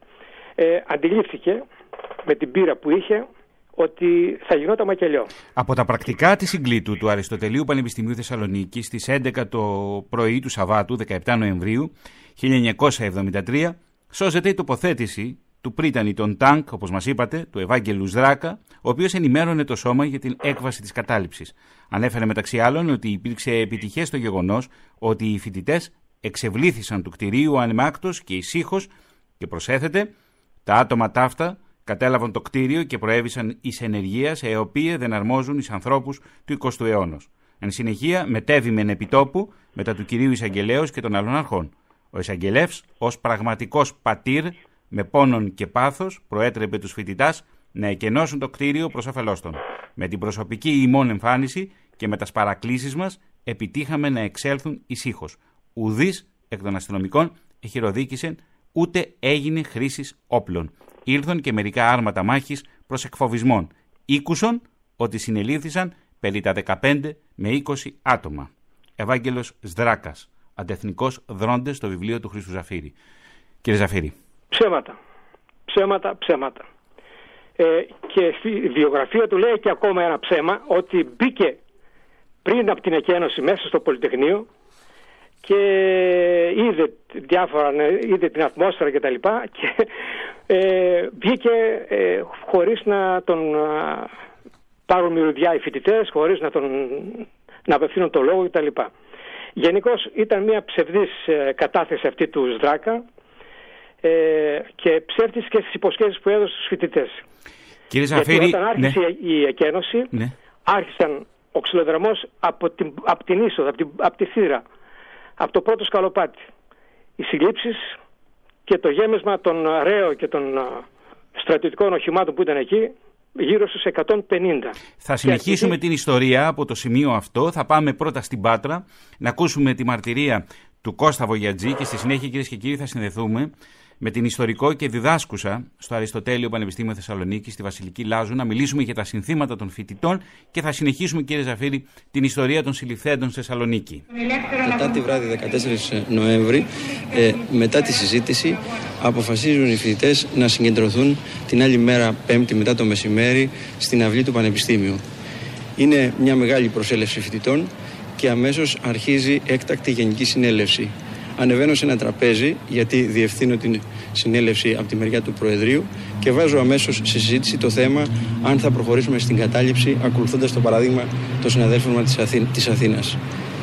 Ε, αντιλήφθηκε με την πείρα που είχε ότι θα γινόταν μακελιό. Από τα πρακτικά της συγκλήτου του Αριστοτελείου Πανεπιστημίου Θεσσαλονίκης στις έντεκα το πρωί του Σαββάτου, δεκαεπτά Νοεμβρίου χίλια εννιακόσια εβδομήντα τρία, σώζεται η τοποθέτηση του πρίτανη των Τάγκ, όπως μας είπατε, του Ευάγγελου Σδράκα, ο οποίος ενημέρωνε το σώμα για την έκβαση της κατάληψης. Ανέφερε μεταξύ άλλων ότι υπήρξε επιτυχές το γεγονός ότι οι φοιτητές εξευλήθησαν του κτηρίου ανεμάκτως και ησύχως, και προσέθεται, τα άτομα ταύτα κατέλαβαν το κτίριο και προέβησαν εις ενεργείας, οι οποίες δεν αρμόζουν εις ανθρώπους του εικοστού αιώνος. Εν συνεχεία, μετέβημεν επιτόπου μετά του κυρίου Εισαγγελέως και των άλλων αρχών. Ο Εισαγγελεύς, ως πραγματικός πατήρ, με πόνον και πάθος, προέτρεπε τους φοιτητάς να εκενώσουν το κτίριο προς όφελός των. Με την προσωπική ημών εμφάνιση και με τας παρακλήσεις μας, επιτύχαμε να εξέλθουν ησύχως. Ουδής εκ των αστυνομικών εχειροδίκησεν, ούτε έγινε χρήσης όπλων. Ήλθον και μερικά άρματα μάχης προς εκφοβισμόν. Ήκουσον ότι συνελήφθησαν περί τα δεκαπέντε με είκοσι άτομα. Ευάγγελος Σδράκας, αντεθνικός δρόντες, στο βιβλίο του Χρήστου Ζαφύρη. Κύριε Ζαφύρη. Ψέματα, ψέματα, ψέματα. Ε, και στη βιογραφία του λέει και ακόμα ένα ψέμα, ότι μπήκε πριν από την εκένωση μέσα στο Πολυτεχνείο και είδε διάφορα, είδε την ατμόσφαιρα και τα λοιπά και ε, βγήκε ε, χωρίς να τον α, πάρουν μυρωδιά οι φοιτητές, χωρίς να, τον, να απευθύνουν το λόγο και τα λοιπά. Γενικώς ήταν μια ψευδής ε, κατάθεση αυτή του Σδράκα ε, και ψεύτης και στις υποσχέσεις που έδωσε στους φοιτητές. Κύριε Ζαφύρη, γιατί όταν άρχισε ναι. η εκένωση, ναι. άρχισαν ο ξυλοδαρμός από την, από την είσοδο, από, την, από τη θύρα, από το πρώτο σκαλοπάτι. Οι συλλήψεις και το γέμισμα των ρέο και των στρατιωτικών οχημάτων που ήταν εκεί, γύρω στους εκατόν πενήντα. Θα συνεχίσουμε και... την ιστορία από το σημείο αυτό. Θα πάμε πρώτα στην Πάτρα, να ακούσουμε τη μαρτυρία του Κώστα Βογιατζή και στη συνέχεια, κυρίες και κύριοι, θα συνδεθούμε με την ιστορικό και διδάσκουσα στο Αριστοτέλειο Πανεπιστήμιο Θεσσαλονίκης, στη Βασιλική Λάζου, να μιλήσουμε για τα συνθήματα των φοιτητών και θα συνεχίσουμε, κύριε Ζαφύρη, την ιστορία των συλληφθέντων στη Θεσσαλονίκη. Τετάρτη βράδυ δεκατέσσερις Νοέμβρη, ε, μετά τη συζήτηση, αποφασίζουν οι φοιτητές να συγκεντρωθούν την άλλη μέρα, Πέμπτη μετά το μεσημέρι, στην αυλή του Πανεπιστήμιου. Είναι μια μεγάλη προσέλευση φοιτητών και αμέσως αρχίζει έκτακτη γενική συνέλευση. Ανεβαίνω σε ένα τραπέζι, γιατί διευθύνω την συνέλευση από τη μεριά του Προεδρείου, και βάζω αμέσως σε συζήτηση το θέμα αν θα προχωρήσουμε στην κατάληψη ακολουθώντας το παράδειγμα των συναδέλφων μας της, Αθή, της Αθήνας.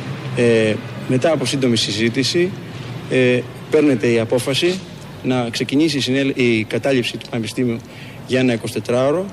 Ε, μετά από σύντομη συζήτηση ε, παίρνεται η απόφαση να ξεκινήσει η, συνέλ, η κατάληψη του Πανεπιστήμιου για ένα εικοσιτετράωρο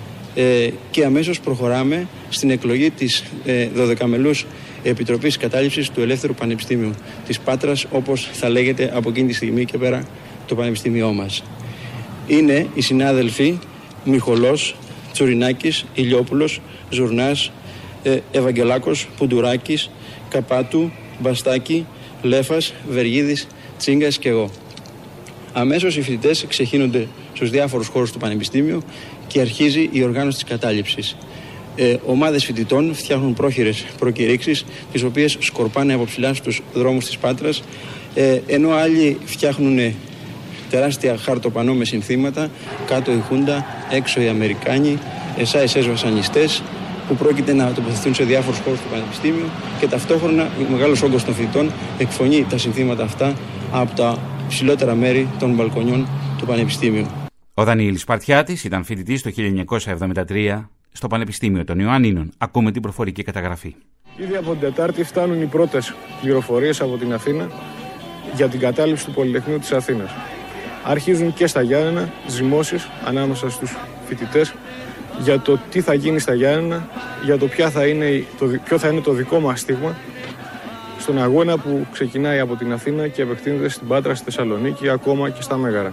ε, και αμέσως προχωράμε στην εκλογή της ε, δωδεκαμελούς Επιτροπής Κατάληψης του Ελεύθερου Πανεπιστήμιου της Πάτρας, όπως θα λέγεται από εκείνη τη στιγμή και πέρα το πανεπιστήμιό μας. Είναι οι συνάδελφοι Μιχολός, Τσουρινάκης, Ηλιόπουλος, Ζουρνάς, ε, Ευαγγελάκος, Πουντουράκης, Καπάτου, Μπαστάκη, Λέφας, Βεργίδης, Τσίγκας και εγώ. Αμέσως οι φοιτητές ξεχύνονται στους διάφορους χώρους του Πανεπιστήμιου και αρχίζει η οργάνωση της κατάληψης. Ε, ομάδες φοιτητών φτιάχνουν πρόχειρες προκηρύξεις, τις οποίες σκορπάνε από ψηλά στους δρόμους της Πάτρας, ε, ενώ άλλοι φτιάχνουν τεράστια χάρτοπανό με συνθήματα, κάτω η Χούντα, έξω οι Αμερικάνοι, εσά εσές βασανιστές, που πρόκειται να τοποθετηθούν σε διάφορους χώρους του Πανεπιστήμιου, και ταυτόχρονα ο μεγάλος όγκος των φοιτητών εκφωνεί τα συνθήματα αυτά από τα ψηλότερα μέρη των μπαλκονιών του Πανεπιστήμιου. Ο Δανιήλ Σπαρτιάτης ήταν φοιτητής το χίλια εννιακόσια εβδομήντα τρία στο Πανεπιστήμιο των Ιωαννίνων. Ακούμε την προφορική καταγραφή. Ήδη από την Τετάρτη φτάνουν οι πρώτες πληροφορίες από την Αθήνα για την κατάληψη του Πολυτεχνείου της Αθήνας. Αρχίζουν και στα Γιάννενα ζυμώσεις ανάμεσα στους φοιτητές για το τι θα γίνει στα Γιάννενα, για το, ποια θα είναι, το ποιο θα είναι το δικό μας στίγμα στον αγώνα που ξεκινάει από την Αθήνα και επεκτείνεται στην Πάτρα, στη Θεσσαλονίκη, ακόμα και στα Μέγαρα.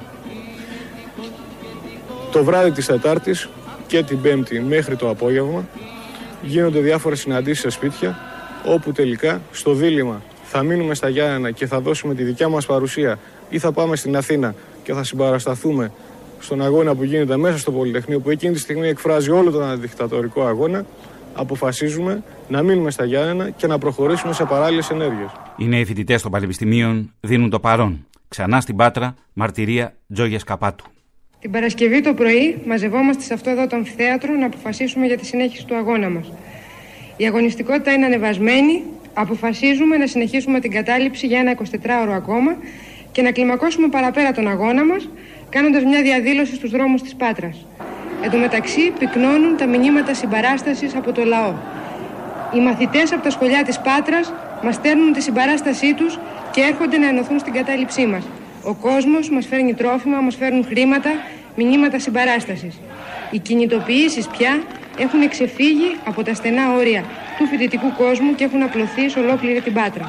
Το βράδυ της Τετάρτης και την Πέμπτη μέχρι το απόγευμα γίνονται διάφορες συναντήσεις σε σπίτια, όπου τελικά στο δίλημμα θα μείνουμε στα Γιάννενα και θα δώσουμε τη δικιά μας παρουσία, ή θα πάμε στην Αθήνα και θα συμπαρασταθούμε στον αγώνα που γίνεται μέσα στο Πολυτεχνείο, που εκείνη τη στιγμή εκφράζει όλο τον αντιδικτατορικό αγώνα. Αποφασίζουμε να μείνουμε στα Γιάννενα και να προχωρήσουμε σε παράλληλες ενέργειες. Οι νέοι φοιτητές των πανεπιστημίων δίνουν το παρόν. Ξανά στην Πάτρα, μαρτυρία Τζόγιας Καπάτου. Την Παρασκευή το πρωί μαζευόμαστε σε αυτό εδώ το αμφιθέατρο να αποφασίσουμε για τη συνέχιση του αγώνα μας. Η αγωνιστικότητα είναι ανεβασμένη. Αποφασίζουμε να συνεχίσουμε την κατάληψη για ένα εικοσιτετράωρο ακόμα και να κλιμακώσουμε παραπέρα τον αγώνα μας, κάνοντας μια διαδήλωση στους δρόμους της Πάτρας. Εν τω μεταξύ πυκνώνουν τα μηνύματα συμπαράστασης από το λαό. Οι μαθητές από τα σχολιά της Πάτρας μας στέλνουν τη συμπαράστασή τους και έρχονται να ενωθούν στην κατάληψή μας. Ο κόσμος μας φέρνει τρόφιμα, μας φέρνουν χρήματα, μηνύματα συμπαράστασης. Οι κινητοποιήσεις πια έχουν εξεφύγει από τα στενά όρια του φοιτητικού κόσμου και έχουν απλωθεί σε ολόκληρη την Πάτρα.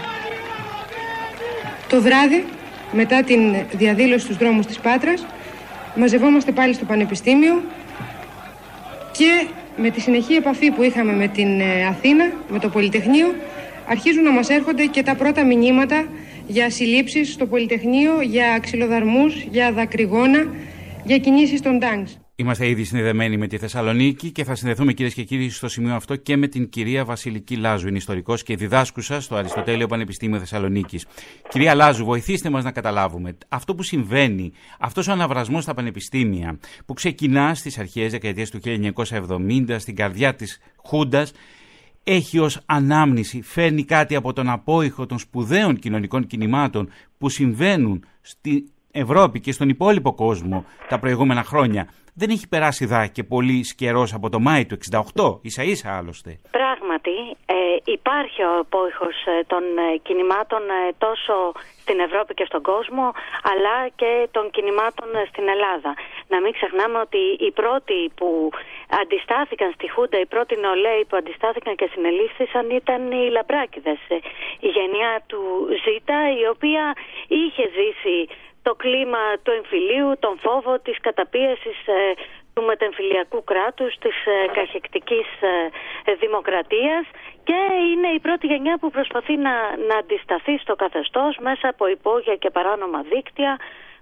Το βράδυ, μετά την διαδήλωση στους δρόμους της Πάτρας, μαζευόμαστε πάλι στο Πανεπιστήμιο και με τη συνεχή επαφή που είχαμε με την Αθήνα, με το Πολυτεχνείο, αρχίζουν να μας έρχονται και τα πρώτα μηνύματα για συλλήψεις στο Πολυτεχνείο, για ξυλοδαρμούς, για δακρυγόνα, για κινήσεις των τάγκς. Είμαστε ήδη συνδεδεμένοι με τη Θεσσαλονίκη και θα συνδεθούμε, κυρίες και κύριοι, στο σημείο αυτό και με την κυρία Βασιλική Λάζου. Είναι ιστορικός και διδάσκουσα στο Αριστοτέλειο Πανεπιστήμιο Θεσσαλονίκης. Κυρία Λάζου, βοηθήστε μας να καταλάβουμε αυτό που συμβαίνει, αυτός ο αναβρασμός στα πανεπιστήμια που ξεκινά στις αρχαίες δεκαετίες του χίλια εννιακόσια εβδομήντα στην καρδιά της Χούντας. Έχει ως ανάμνηση, φέρνει κάτι από τον απόϊχο των σπουδαίων κοινωνικών κινημάτων που συμβαίνουν στην Ευρώπη και στον υπόλοιπο κόσμο τα προηγούμενα χρόνια. Δεν έχει περάσει δά και πολύ καιρός από το Μάη του εξήντα οκτώ, ίσα ίσα άλλωστε. Πράγματι ε, υπάρχει ο απόϊχος των ε, κινημάτων ε, τόσο στην Ευρώπη και στον κόσμο, αλλά και των κινημάτων ε, στην Ελλάδα. Να μην ξεχνάμε ότι οι πρώτοι που αντιστάθηκαν στη Χούντα, οι πρώτοι νεολαίοι που αντιστάθηκαν και συνελήφθησαν ήταν οι Λαμπράκηδες, ε, η γενιά του Ζήτα, η οποία είχε ζήσει το κλίμα του εμφυλίου, τον φόβο της καταπίεσης ε, του μετεμφυλιακού κράτους, της ε, καχεκτικής ε, δημοκρατίας, και είναι η πρώτη γενιά που προσπαθεί να, να αντισταθεί στο καθεστώς μέσα από υπόγεια και παράνομα δίκτυα,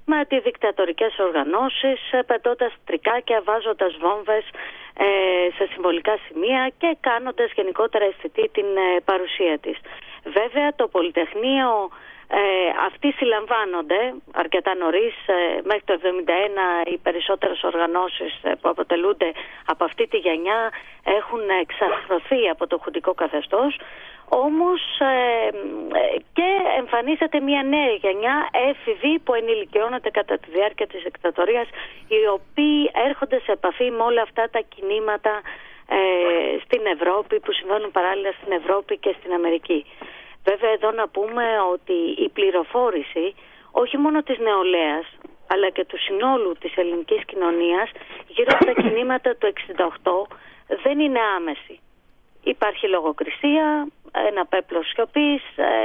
με αντιδικτατορικές οργανώσεις, πετώντας τρικάκια, βάζοντας βόμβες ε, σε συμβολικά σημεία και κάνοντας γενικότερα αισθητή την ε, παρουσία της. Βέβαια το Πολυτεχνείο, ε, αυτοί συλλαμβάνονται αρκετά νωρίς, ε, μέχρι το εβδομήντα ένα οι περισσότερες οργανώσεις ε, που αποτελούνται από αυτή τη γενιά έχουν εξαρθρωθεί από το χουντικό καθεστώς. Όμως ε, και εμφανίζεται μια νέα γενιά έφηβοι που ενηλικιώνεται κατά τη διάρκεια της δικτατορίας, οι οποίοι έρχονται σε επαφή με όλα αυτά τα κινήματα ε, στην Ευρώπη, που συμβαίνουν παράλληλα στην Ευρώπη και στην Αμερική. Βέβαια εδώ να πούμε ότι η πληροφόρηση όχι μόνο της νεολαίας αλλά και του συνόλου της ελληνικής κοινωνίας γύρω από τα κινήματα του εξήντα οκτώ δεν είναι άμεση. Υπάρχει λογοκρισία, ένα πέπλο σιωπής,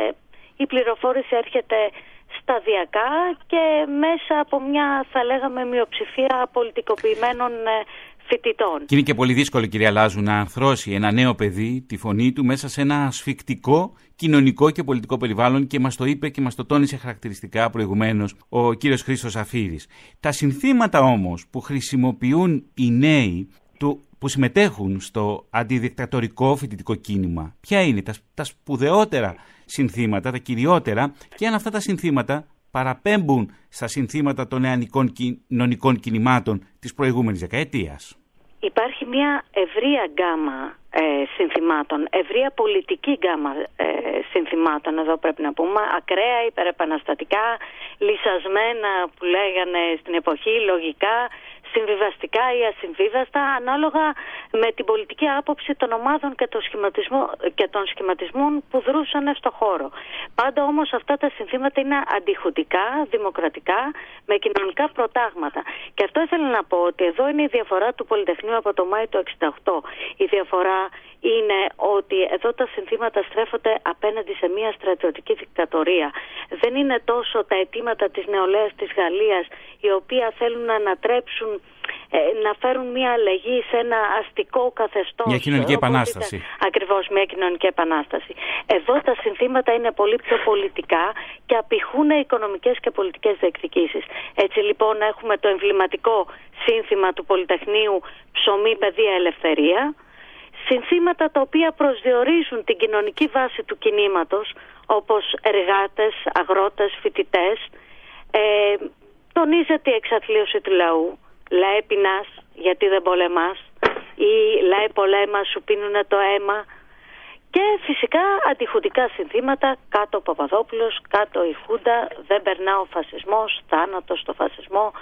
η πληροφόρηση έρχεται σταδιακά και μέσα από μια, θα λέγαμε, μειοψηφία πολιτικοποιημένων φοιτητών. Και είναι και πολύ δύσκολο, κυρία Λάζου, να αρθρώσει ένα νέο παιδί τη φωνή του μέσα σε ένα ασφικτικό κοινωνικό και πολιτικό περιβάλλον, και μας το είπε και μας το τόνισε χαρακτηριστικά προηγουμένως ο κύριος Χρήστος Αφήρης. Τα συνθήματα όμως που χρησιμοποιούν οι νέοι του που συμμετέχουν στο αντιδικτατορικό φοιτητικό κίνημα, ποια είναι τα, τα σπουδαιότερα συνθήματα, τα κυριότερα, και αν αυτά τα συνθήματα παραπέμπουν στα συνθήματα των νεανικών κοινωνικών κινημάτων της προηγούμενης δεκαετίας. Υπάρχει μια ευρεία γκάμα ε, συνθημάτων, ευρεία πολιτική γκάμα ε, συνθημάτων, εδώ πρέπει να πούμε, ακραία, υπερεπαναστατικά, λυσασμένα που λέγανε στην εποχή, λογικά, συμβιβαστικά ή ασυμβίβαστα, ανάλογα με την πολιτική άποψη των ομάδων και των, και των σχηματισμών που δρούσαν στο χώρο. Πάντα όμως αυτά τα συνθήματα είναι αντιχουντικά, δημοκρατικά, με κοινωνικά προτάγματα. Και αυτό ήθελα να πω, ότι εδώ είναι η διαφορά του Πολυτεχνείου από το Μάη του εξήντα οκτώ. Η διαφορά είναι ότι εδώ τα συνθήματα στρέφονται απέναντι σε μια στρατιωτική δικτατορία. Δεν είναι τόσο τα αιτήματα της νεολαίας της Γαλλίας, η οποία θέλουν να ανατρέψουν, να φέρουν μια αλλαγή σε ένα αστικό καθεστώς. Μια κοινωνική επανάσταση. Ήταν, ακριβώς, μια κοινωνική επανάσταση. Εδώ τα συνθήματα είναι πολύ πιο πολιτικά και απηχούν οικονομικές και πολιτικές διεκδικήσεις. Έτσι λοιπόν έχουμε το εμβληματικό σύνθημα του Πολυτεχνείου «Ψωμί, παιδεία, ελευθερία». Συνθήματα τα οποία προσδιορίζουν την κοινωνική βάση του κινήματος, όπως εργάτες, αγρότες, φοιτητές. Ε, τονίζεται η εξαθλίωση του λαού. Λαέ πεινάς γιατί δεν πολεμάς, ή λαέ πολέμα σου πίνουνε το αίμα. Και φυσικά αντιχουντικά συνθήματα, κάτω ο Παπαδόπουλος, κάτω η Χούντα, δεν περνά ο φασισμός, θάνατο στο φασισμό,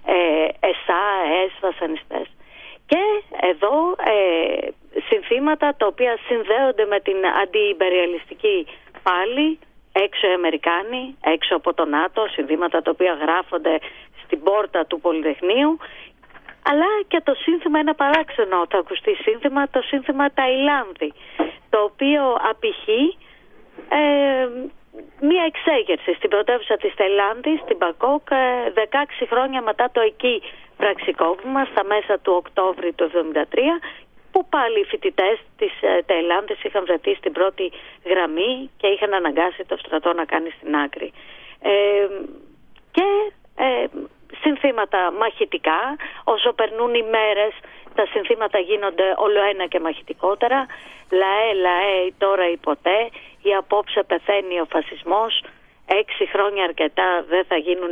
ε, εσά, εσ, βασανιστές. Και εδώ ε, συνθήματα τα οποία συνδέονται με την αντιυμπεριαλιστική πάλι, έξω οι Αμερικάνοι, έξω από το ΝΑΤΟ, συνθήματα τα οποία γράφονται στην πόρτα του Πολυτεχνείου, αλλά και το σύνθημα, ένα παράξενο θα ακουστεί σύνθημα, το σύνθημα Ταϊλάνδη, το οποίο απηχεί ε, μία εξέγερση στην πρωτεύουσα της Ταϊλάνδης, στην Μπαγκόκ, δεκαέξι χρόνια μετά το εκεί πραξικόπημα, στα μέσα του Οκτώβρη του εβδομήντα τρία, που πάλι οι φοιτητές της Ταϊλάνδης είχαν βρεθεί στην πρώτη γραμμή και είχαν αναγκάσει το στρατό να κάνει στην άκρη. Ε, και ε, συνθήματα μαχητικά, όσο περνούν οι μέρες τα συνθήματα γίνονται όλο ένα και μαχητικότερα. Λαέ, λαέ, τώρα ή ποτέ, ή απόψε πεθαίνει ο φασισμός, έξι χρόνια αρκετά, δεν θα γίνουν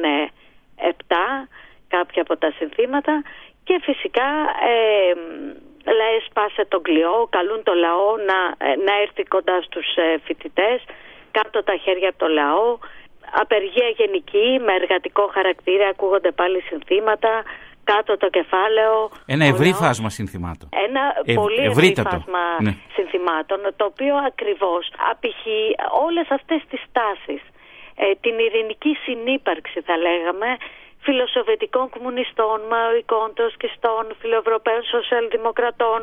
επτά, κάποια από τα συνθήματα. Και φυσικά ε, λαέ σπάσε τον κλειό, καλούν το λαό να, να έρθει κοντά στους ε, φοιτητές, κάτω τα χέρια από το λαό. Απεργία γενική με εργατικό χαρακτήρα, ακούγονται πάλι συνθήματα, κάτω το κεφάλαιο. Ένα ευρύ λαός, φάσμα συνθημάτων. Ένα ε, πολύ ευρύ φάσμα ναι. συνθημάτων, το οποίο ακριβώς απηχεί όλες αυτές τις τάσεις. Ε, την ειρηνική συνύπαρξη, θα λέγαμε, φιλοσοβετικών κομμουνιστών, μαοικών, τροσκιστών, φιλοευρωπαίων σοσιαλδημοκρατών,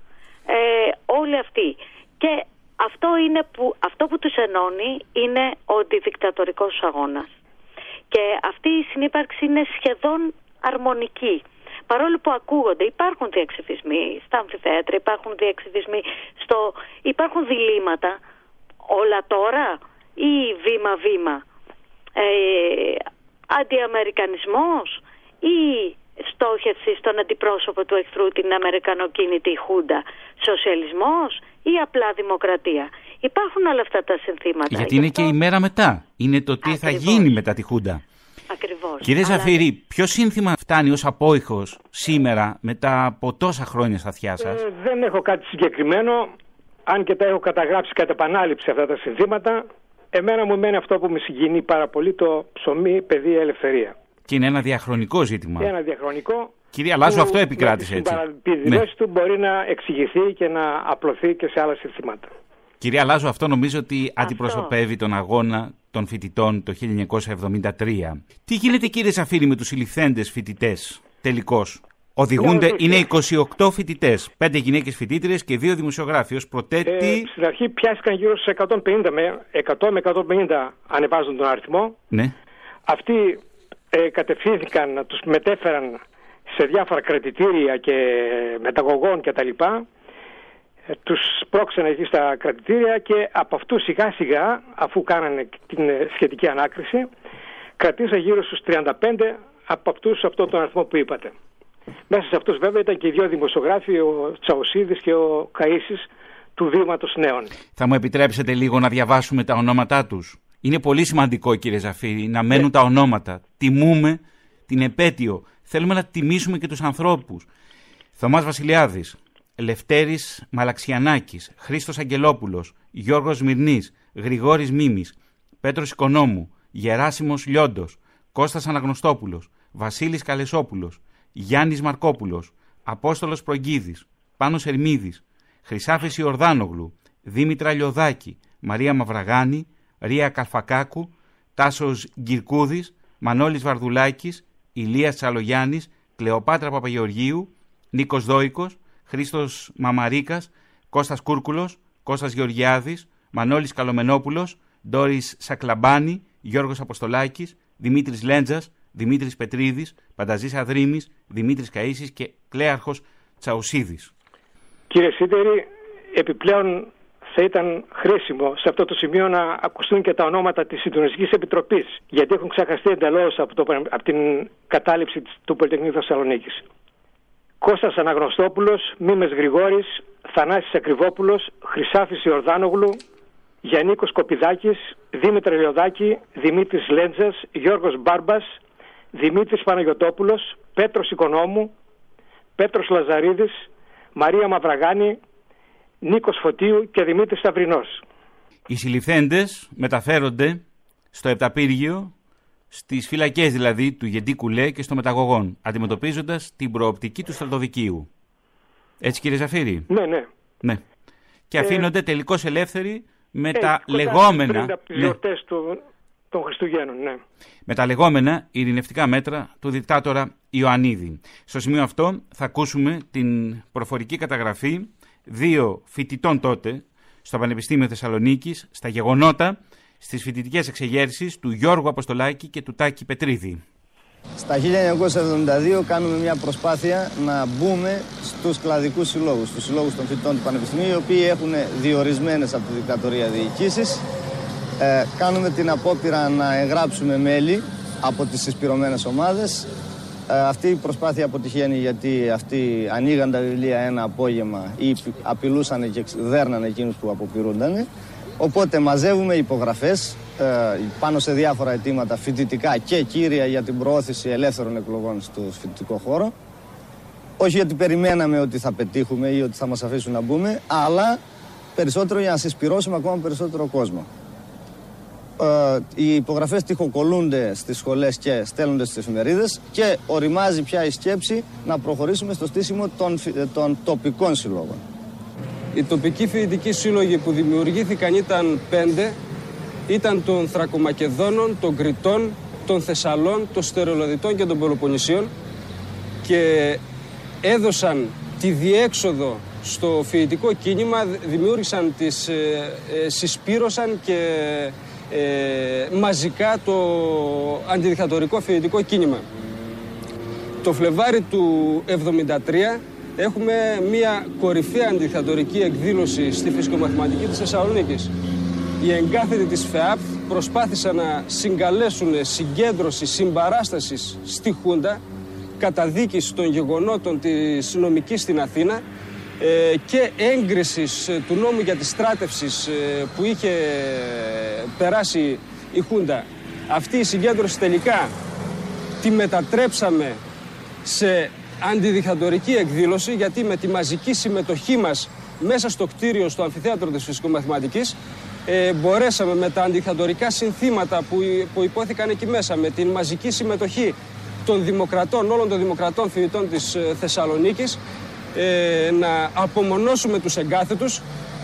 ε, όλοι αυτοί. Και αυτό, είναι που, αυτό που τους ενώνει είναι ο αντιδικτατορικός αγώνας. Και αυτή η συνύπαρξη είναι σχεδόν αρμονική. Παρόλο που ακούγονται, υπάρχουν διαξυφισμοί στα αμφιθέατρα, υπάρχουν διαξυφισμοί, στο, υπάρχουν διλήμματα, όλα τώρα ή βήμα-βήμα. Ε, αντιαμερικανισμός ή στόχευση στον αντιπρόσωπο του εχθρού, την αμερικανοκίνητη Χούντα, σοσιαλισμός ή απλά δημοκρατία? Υπάρχουν όλα αυτά τα συνθήματα. Γιατί είναι αυτό... και η μέρα μετά. Είναι το τι Ακριβώς. θα γίνει μετά τη Χούντα. Ακριβώς. Κύριε Αλλά... Ζαφύρη, ποιο σύνθημα φτάνει ως απόϊχος σήμερα μετά από τόσα χρόνια στα αυτιά σας? Ε, δεν έχω κάτι συγκεκριμένο, αν και τα έχω καταγράψει κατά επανάληψη αυτά τα συνθήματα. Εμένα μου μένει αυτό που με συγκινεί πάρα πολύ, το ψωμί, παιδεία, ελευθερία. Και είναι ένα διαχρονικό ζήτημα. Ένα διαχρονικό. Κυρία Λάζου, αυτό επικράτησε έτσι. Η δηλώση του μπορεί να εξηγηθεί και να απλωθεί και σε άλλα συνθήματα. Κυρία Λάζου, αυτό νομίζω ότι αυτό αντιπροσωπεύει τον αγώνα των φοιτητών το χίλια εννιακόσια εβδομήντα τρία. Τι γίνεται, κύριε Ζαφύρη, με τους συλληφθέντες φοιτητές τελικώς? Οδηγούνται, είναι είκοσι οκτώ φοιτητές, πέντε γυναίκες φοιτήτριες και δύο δημοσιογράφοι. Ως προτέτη... Ε, στην αρχή πιάστηκαν γύρω στους εκατόν πενήντα με εκατό με εκατόν πενήντα ανεβάζουν τον αριθμό. Ναι. Αυτοί ε, κατευθύνθηκαν, τους μετέφεραν σε διάφορα κρατητήρια και μεταγωγών κτλ. Ε, τους πρόξενε εκεί στα κρατητήρια και από αυτούς σιγά σιγά, αφού κάνανε την σχετική ανάκριση, κρατήσαν γύρω στους τριάντα πέντε από αυτούς αυτόν τον αριθμό που είπατε. Μέσα σε αυτούς βέβαια ήταν και οι δύο δημοσιογράφοι, ο Τσαουσίδης και ο Καΐσης του Βήματος Νέων. Θα μου επιτρέψετε λίγο να διαβάσουμε τα ονόματά τους? Είναι πολύ σημαντικό, κύριε Ζαφύρη, να μένουν ναι. τα ονόματα. Τιμούμε την επέτειο. Θέλουμε να τιμήσουμε και τους ανθρώπους. Θωμάς Βασιλιάδης, Λευτέρης Μαλαξιανάκης, Χρήστος Αγγελόπουλος, Γιώργος Μυρνής, Γρηγόρης Μίμης, Πέτρος Οικονόμου, Γεράσιμος Λιόντος, Κώστας Αναγνωστόπουλος, Βασίλης Καλεσόπουλος, Γιάννης Μαρκόπουλος, Απόστολος Προγκίδης, Πάνος Ερμίδης, Χρυσάφης Ιορδάνογλου, Δήμητρα Λιωδάκη, Μαρία Μαυραγάνη, Ρία Καλφακάκου, Τάσος Γκυρκούδης, Μανώλης Βαρδουλάκης, Ηλίας Τσαλογιάννης, Κλεοπάτρα Παπαγεωργίου, Νίκος Δόικος, Χρήστος Μαμαρίκας, Κώστας Κούρκουλος, Κώστας Γεωργιάδης, Μανώλης Καλομενόπουλος, Ντόρις Σακλαμπάνη, Γιώργος Αποστολάκης, Δημήτρης Λέντζας, Δημήτρης Πετρίδης, Πανταζής Αδρήμης, Δημήτρης Καΐσης και Κλέαρχος Τσαουσίδης. Κύριε Σίτερη, επιπλέον θα ήταν χρήσιμο σε αυτό το σημείο να ακουστούν και τα ονόματα της Συντονιστικής Επιτροπής, γιατί έχουν ξεχαστεί εντελώς από, από την κατάληψη του Πολυτεχνείου Θεσσαλονίκης. Κώστας Αναγνωστόπουλος, Μίμες Γρηγόρης, Θανάσης Ακριβόπουλος, Χρυσάφης Ιορδάνογλου, Γιαννίκος Κοπιδάκης, Δήμητρα Λιωδάκη, Δημήτρης Λέντζας, Γιώργος Μπάρμπας, Δημήτρης Παναγιωτόπουλος, Πέτρος Οικονόμου, Πέτρος Λαζαρίδης, Μαρία Μαυραγάνη, Νίκος Φωτίου και Δημήτρης Σταυρινός. Οι συλληφθέντες μεταφέρονται στο Επταπύργιο, στις φυλακές δηλαδή του Γεντή Κουλέ και στο Μεταγωγόν, αντιμετωπίζοντας την προοπτική του στρατοδικείου. Έτσι, κύριε Ζαφύρη? Ναι, ναι. ναι. Και αφήνονται ε, τελικώς ελεύθεροι με ε, τα λεγόμενα... Πριν από τις γιορτές του... των Χριστουγέννων, ναι. Με τα λεγόμενα ειρηνευτικά μέτρα του δικτάτορα Ιωαννίδη. Στο σημείο αυτό θα ακούσουμε την προφορική καταγραφή δύο φοιτητών τότε στο Πανεπιστήμιο Θεσσαλονίκης στα γεγονότα στις φοιτητικές εξεγέρσεις του Γιώργου Αποστολάκη και του Τάκη Πετρίδη. Στα χίλια εννιακόσια εβδομήντα δύο κάνουμε μια προσπάθεια να μπούμε στους κλαδικούς συλλόγους, στους συλλόγους των φοιτητών του Πανεπιστημίου, οι οποίοι έχουν διορισμένες από τη δικτατορία διοικήσεις. Ε, κάνουμε την απόπειρα να εγγράψουμε μέλη από τις συσπηρωμένες ομάδες. Ε, αυτή η προσπάθεια αποτυχαίνει γιατί αυτοί ανοίγαν τα βιβλία ένα απόγευμα ή απειλούσαν και δέρνανε εκείνους που αποπειρούνταν. Οπότε μαζεύουμε υπογραφές ε, πάνω σε διάφορα αιτήματα φοιτητικά και κύρια για την προώθηση ελεύθερων εκλογών στο φοιτητικό χώρο. Όχι γιατί περιμέναμε ότι θα πετύχουμε ή ότι θα μας αφήσουν να μπούμε, αλλά περισσότερο για να συσπηρώσουμε ακόμα περισσότερο κόσμο. Ε, οι υπογραφές τυχοκολούνται στις σχολές και στέλνονται στις εφημερίδες και οριμάζει πια η σκέψη να προχωρήσουμε στο στήσιμο των, των τοπικών συλλόγων. Οι τοπικοί φοιτητικοί σύλλογοι που δημιουργήθηκαν ήταν πέντε. Ήταν των Θρακομακεδόνων, των Κρητών, των Θεσσαλών, των Στερεολοδιτών και των Πελοποννησίων και έδωσαν τη διέξοδο στο φοιτητικό κίνημα, δημιούργησαν τις, ε, ε, συσπήρωσαν και ε, μαζικά το αντιδικτατορικό φοιτητικό κίνημα. Το Φλεβάρι του εβδομήντα τρία έχουμε μια κορυφαία αντιδικτατορική εκδήλωση στη φυσικομαθηματική της Θεσσαλονίκης. Η εγκάθετη της ΦΕΑΠ προσπάθησαν να συγκαλέσουν συγκέντρωση συμπαράστασης στη Χούντα καταδίκης των γεγονότων της νομικής στην Αθήνα και έγκρισης του νόμου για τη στράτευση που είχε περάσει η Χούντα. Αυτή η συγκέντρωση τελικά τη μετατρέψαμε σε αντιδικτατορική εκδήλωση, γιατί με τη μαζική συμμετοχή μας μέσα στο κτίριο, στο αμφιθέατρο της Φυσικομαθηματικής, ε, μπορέσαμε με τα αντιδικτατορικά συνθήματα που, που υπόθηκαν εκεί μέσα, με την μαζική συμμετοχή των δημοκρατών, όλων των δημοκρατών φοιτητών της ε, Θεσσαλονίκης, ε, να απομονώσουμε τους εγκάθετους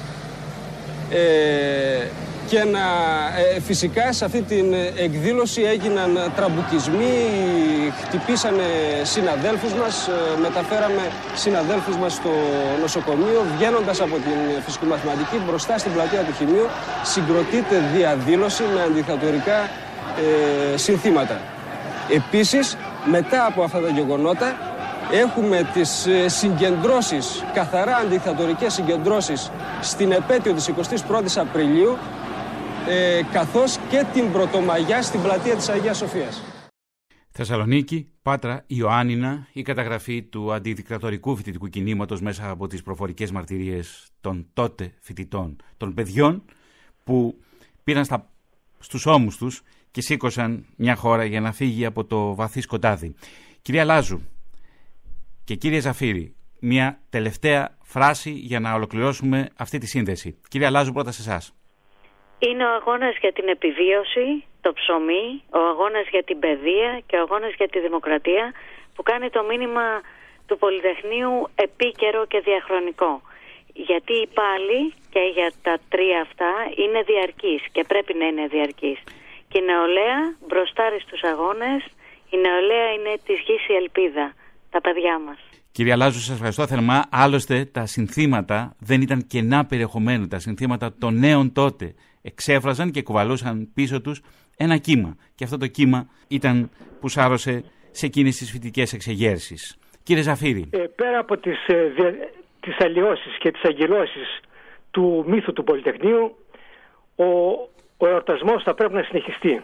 ε, και να, ε, φυσικά σε αυτή την εκδήλωση έγιναν τραμπουκισμοί, χτυπήσανε συναδέλφους μας, ε, μεταφέραμε συναδέλφους μας στο νοσοκομείο. Βγαίνοντας από την Φυσικομαθηματική μπροστά στην πλατεία του Χημείου συγκροτείται διαδήλωση με αντιδικτατορικά ε, συνθήματα. Επίσης, μετά από αυτά τα γεγονότα, έχουμε τις συγκεντρώσεις, καθαρά αντιδικτατορικές συγκεντρώσεις στην επέτειο της εικοστής πρώτης Απριλίου, ε, καθώς και την Πρωτομαγιά στην πλατεία της Αγίας Σοφίας. Θεσσαλονίκη, Πάτρα, Ιωάννινα, η καταγραφή του αντιδικτατορικού φοιτητικού κινήματος μέσα από τις προφορικές μαρτυρίες των τότε φοιτητών, των παιδιών που πήραν στα, στους ώμους τους και σήκωσαν μια χώρα για να φύγει από το βαθύ σκοτάδι. Κυρία Λάζου και κύριε Ζαφύρη, μια τελευταία φράση για να ολοκληρώσουμε αυτή τη σύνδεση. Κυρία Λάζου, πρώτα σε εσάς. Είναι ο αγώνας για την επιβίωση, το ψωμί, ο αγώνας για την παιδεία και ο αγώνας για τη δημοκρατία που κάνει το μήνυμα του Πολυτεχνείου επίκαιρο και διαχρονικό. Γιατί πάλι και για τα τρία αυτά είναι διαρκής και πρέπει να είναι διαρκής. Και η νεολαία μπροστάρει στους αγώνες, η νεολαία είναι της γης η ελπίδα, τα παιδιά μας. Κυρία Λάζου, σας ευχαριστώ θερμά. Άλλωστε τα συνθήματα δεν ήταν κενά περιεχομένου. Τα συνθήματα των νέων τότε εξέφραζαν και κουβαλούσαν πίσω τους ένα κύμα. Και αυτό το κύμα ήταν που σάρωσε σε εκείνες τις φοιτητικές εξεγέρσεις. Κύριε Ζαφύρη. Ε, πέρα από τις, ε, δια, τις αλλοιώσεις και τις αγγυλώσεις του μύθου του Πολυτεχνείου, ο, ο εορτασμός θα πρέπει να συνεχιστεί.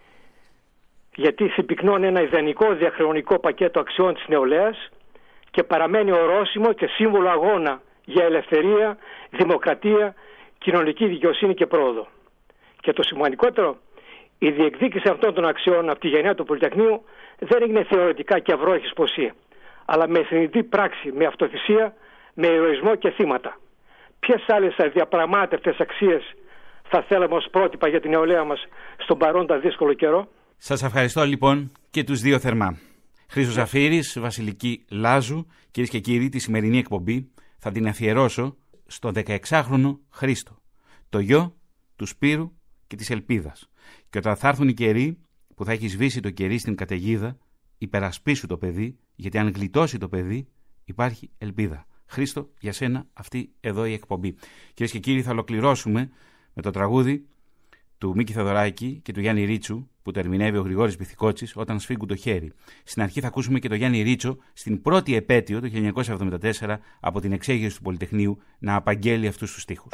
Γιατί συμπυκνώνει ένα ιδανικό διαχρονικό πακέτο αξιών της νεολαίας και παραμένει ορόσημο και σύμβολο αγώνα για ελευθερία, δημοκρατία, κοινωνική δικαιοσύνη και πρόοδο. Και το σημαντικότερο, η διεκδίκηση αυτών των αξιών από τη γενιά του Πολυτεχνείου δεν έγινε θεωρητικά και αυρόχης ποσή, αλλά με συνειδητή πράξη, με αυτοθυσία, με ηρωισμό και θύματα. Ποιες άλλες αδιαπραγμάτευτες αξίες θα θέλαμε ως πρότυπα για την νεολαία μας στον παρόντα δύσκολο καιρό? Σας ευχαριστώ λοιπόν και τους δύο θερμά. Χρήστος Ζαφύρης, Βασιλική Λάζου, κυρίες και κύριοι, τη σημερινή εκπομπή θα την αφιερώσω στο δεκαεξάχρονο Χρήστο, το γιο του Σπύρου και της Ελπίδας. Και όταν θα έρθουν οι καιροί που θα έχει σβήσει το κερί στην καταιγίδα, υπερασπίσου το παιδί, γιατί αν γλιτώσει το παιδί υπάρχει ελπίδα. Χρήστο, για σένα αυτή εδώ η εκπομπή. Κυρίες και κύριοι, θα ολοκληρώσουμε με το τραγούδι του Μίκη Θεοδωράκη και του Γιάννη Ρίτσου που το ερμηνεύει ο Γρηγόρης Πυθικότσης, Όταν σφίγγουν το χέρι. Στην αρχή θα ακούσουμε και το Γιάννη Ρίτσο στην πρώτη επέτειο του χίλια εννιακόσια εβδομήντα τέσσερα από την εξέγερση του Πολυτεχνείου να απαγγέλει αυτούς τους στίχους.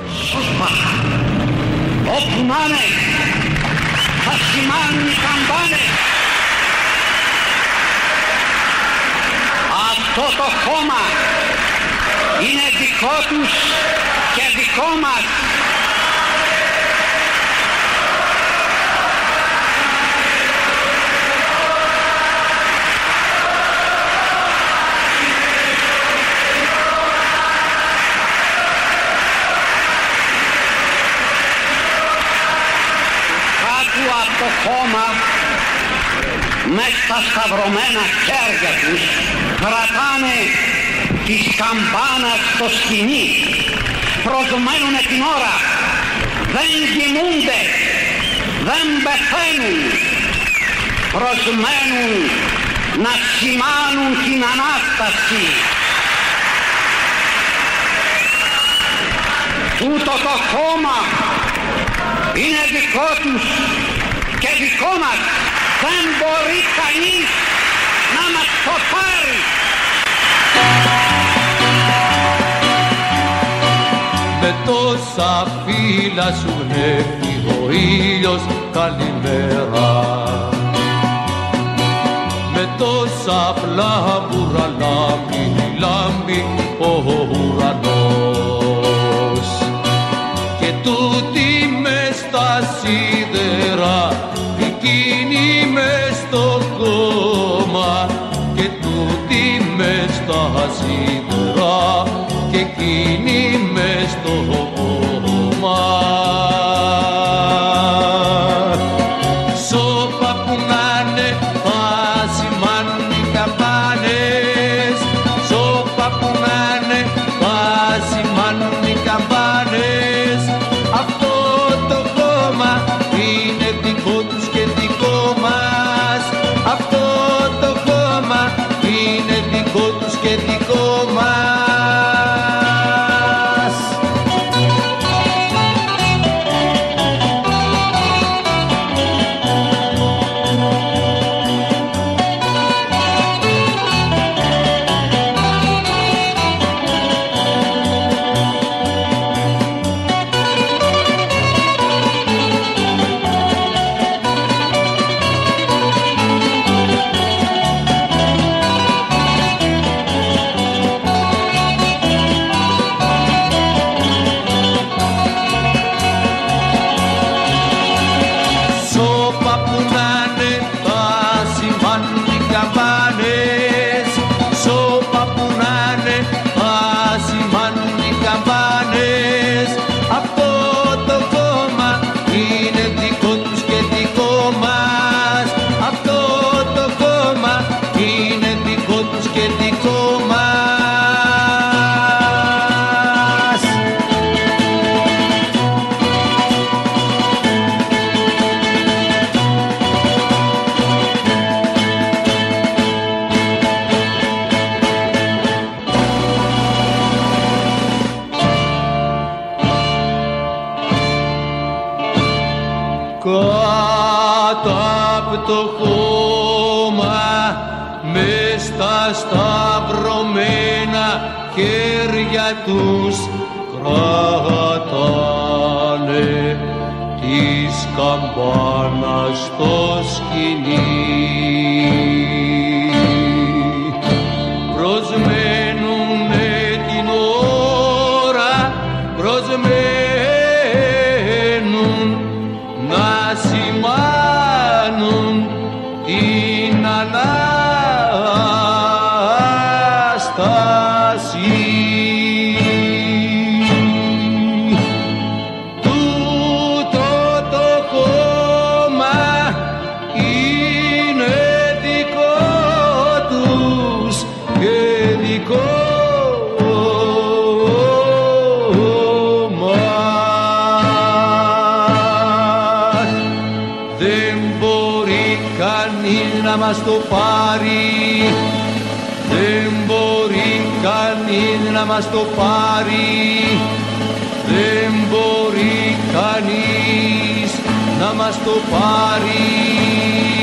Όπου να είναι, θα σημάνουν οι καμπάνες. Αυτό το χώμα είναι δικό τους και δικό μας. Το χώμα με στα σταυρωμένα χέρια τους κρατάνε τις καμπάνας στο σκηνή, προσμένουνε την ώρα, δεν κοιμούνται, δεν πεθαίνουν, προσμένουν να σημάνουν την Ανάσταση. Τούτο το χώμα είναι δικό τους και δικό μας, δεν μπορεί κανείς να μας το πάρει. Με τόσα φύλλα σου γνέφει ο ήλιος καλημέρα. Με τόσα απλά μπουραλάμπη, λάμπει ο ουρανός. Και τούτη μες στα σίδερα, εκείνη μες στο κόμμα. Και τούτη μες στα σίδερα, και εκείνη μες στο κόμμα. Σώπα που να'ναι θα σημάνουν οι καμπάνες. Σώπα που να'ναι θα σημάνουν οι καμπάνες. Αυτό το κόμμα είναι δικό τους και δικό μας. Αυτό το κόμμα είναι δικό τους και δικό μας. Κάτω απ' το χώμα μες στα σταυρωμένα χέρια τους κρατάνε της καμπάνας στο σκηνή. Προσμένουνε την ώρα, προσμένουν να σημάνουν την Ανάσταση. Τούτο το κόμμα είναι δικό τους και δικό να μας το πάρει, δεν μπορεί κανείς να μας το πάρει, δεν μπορεί κανείς να μας το πάρει.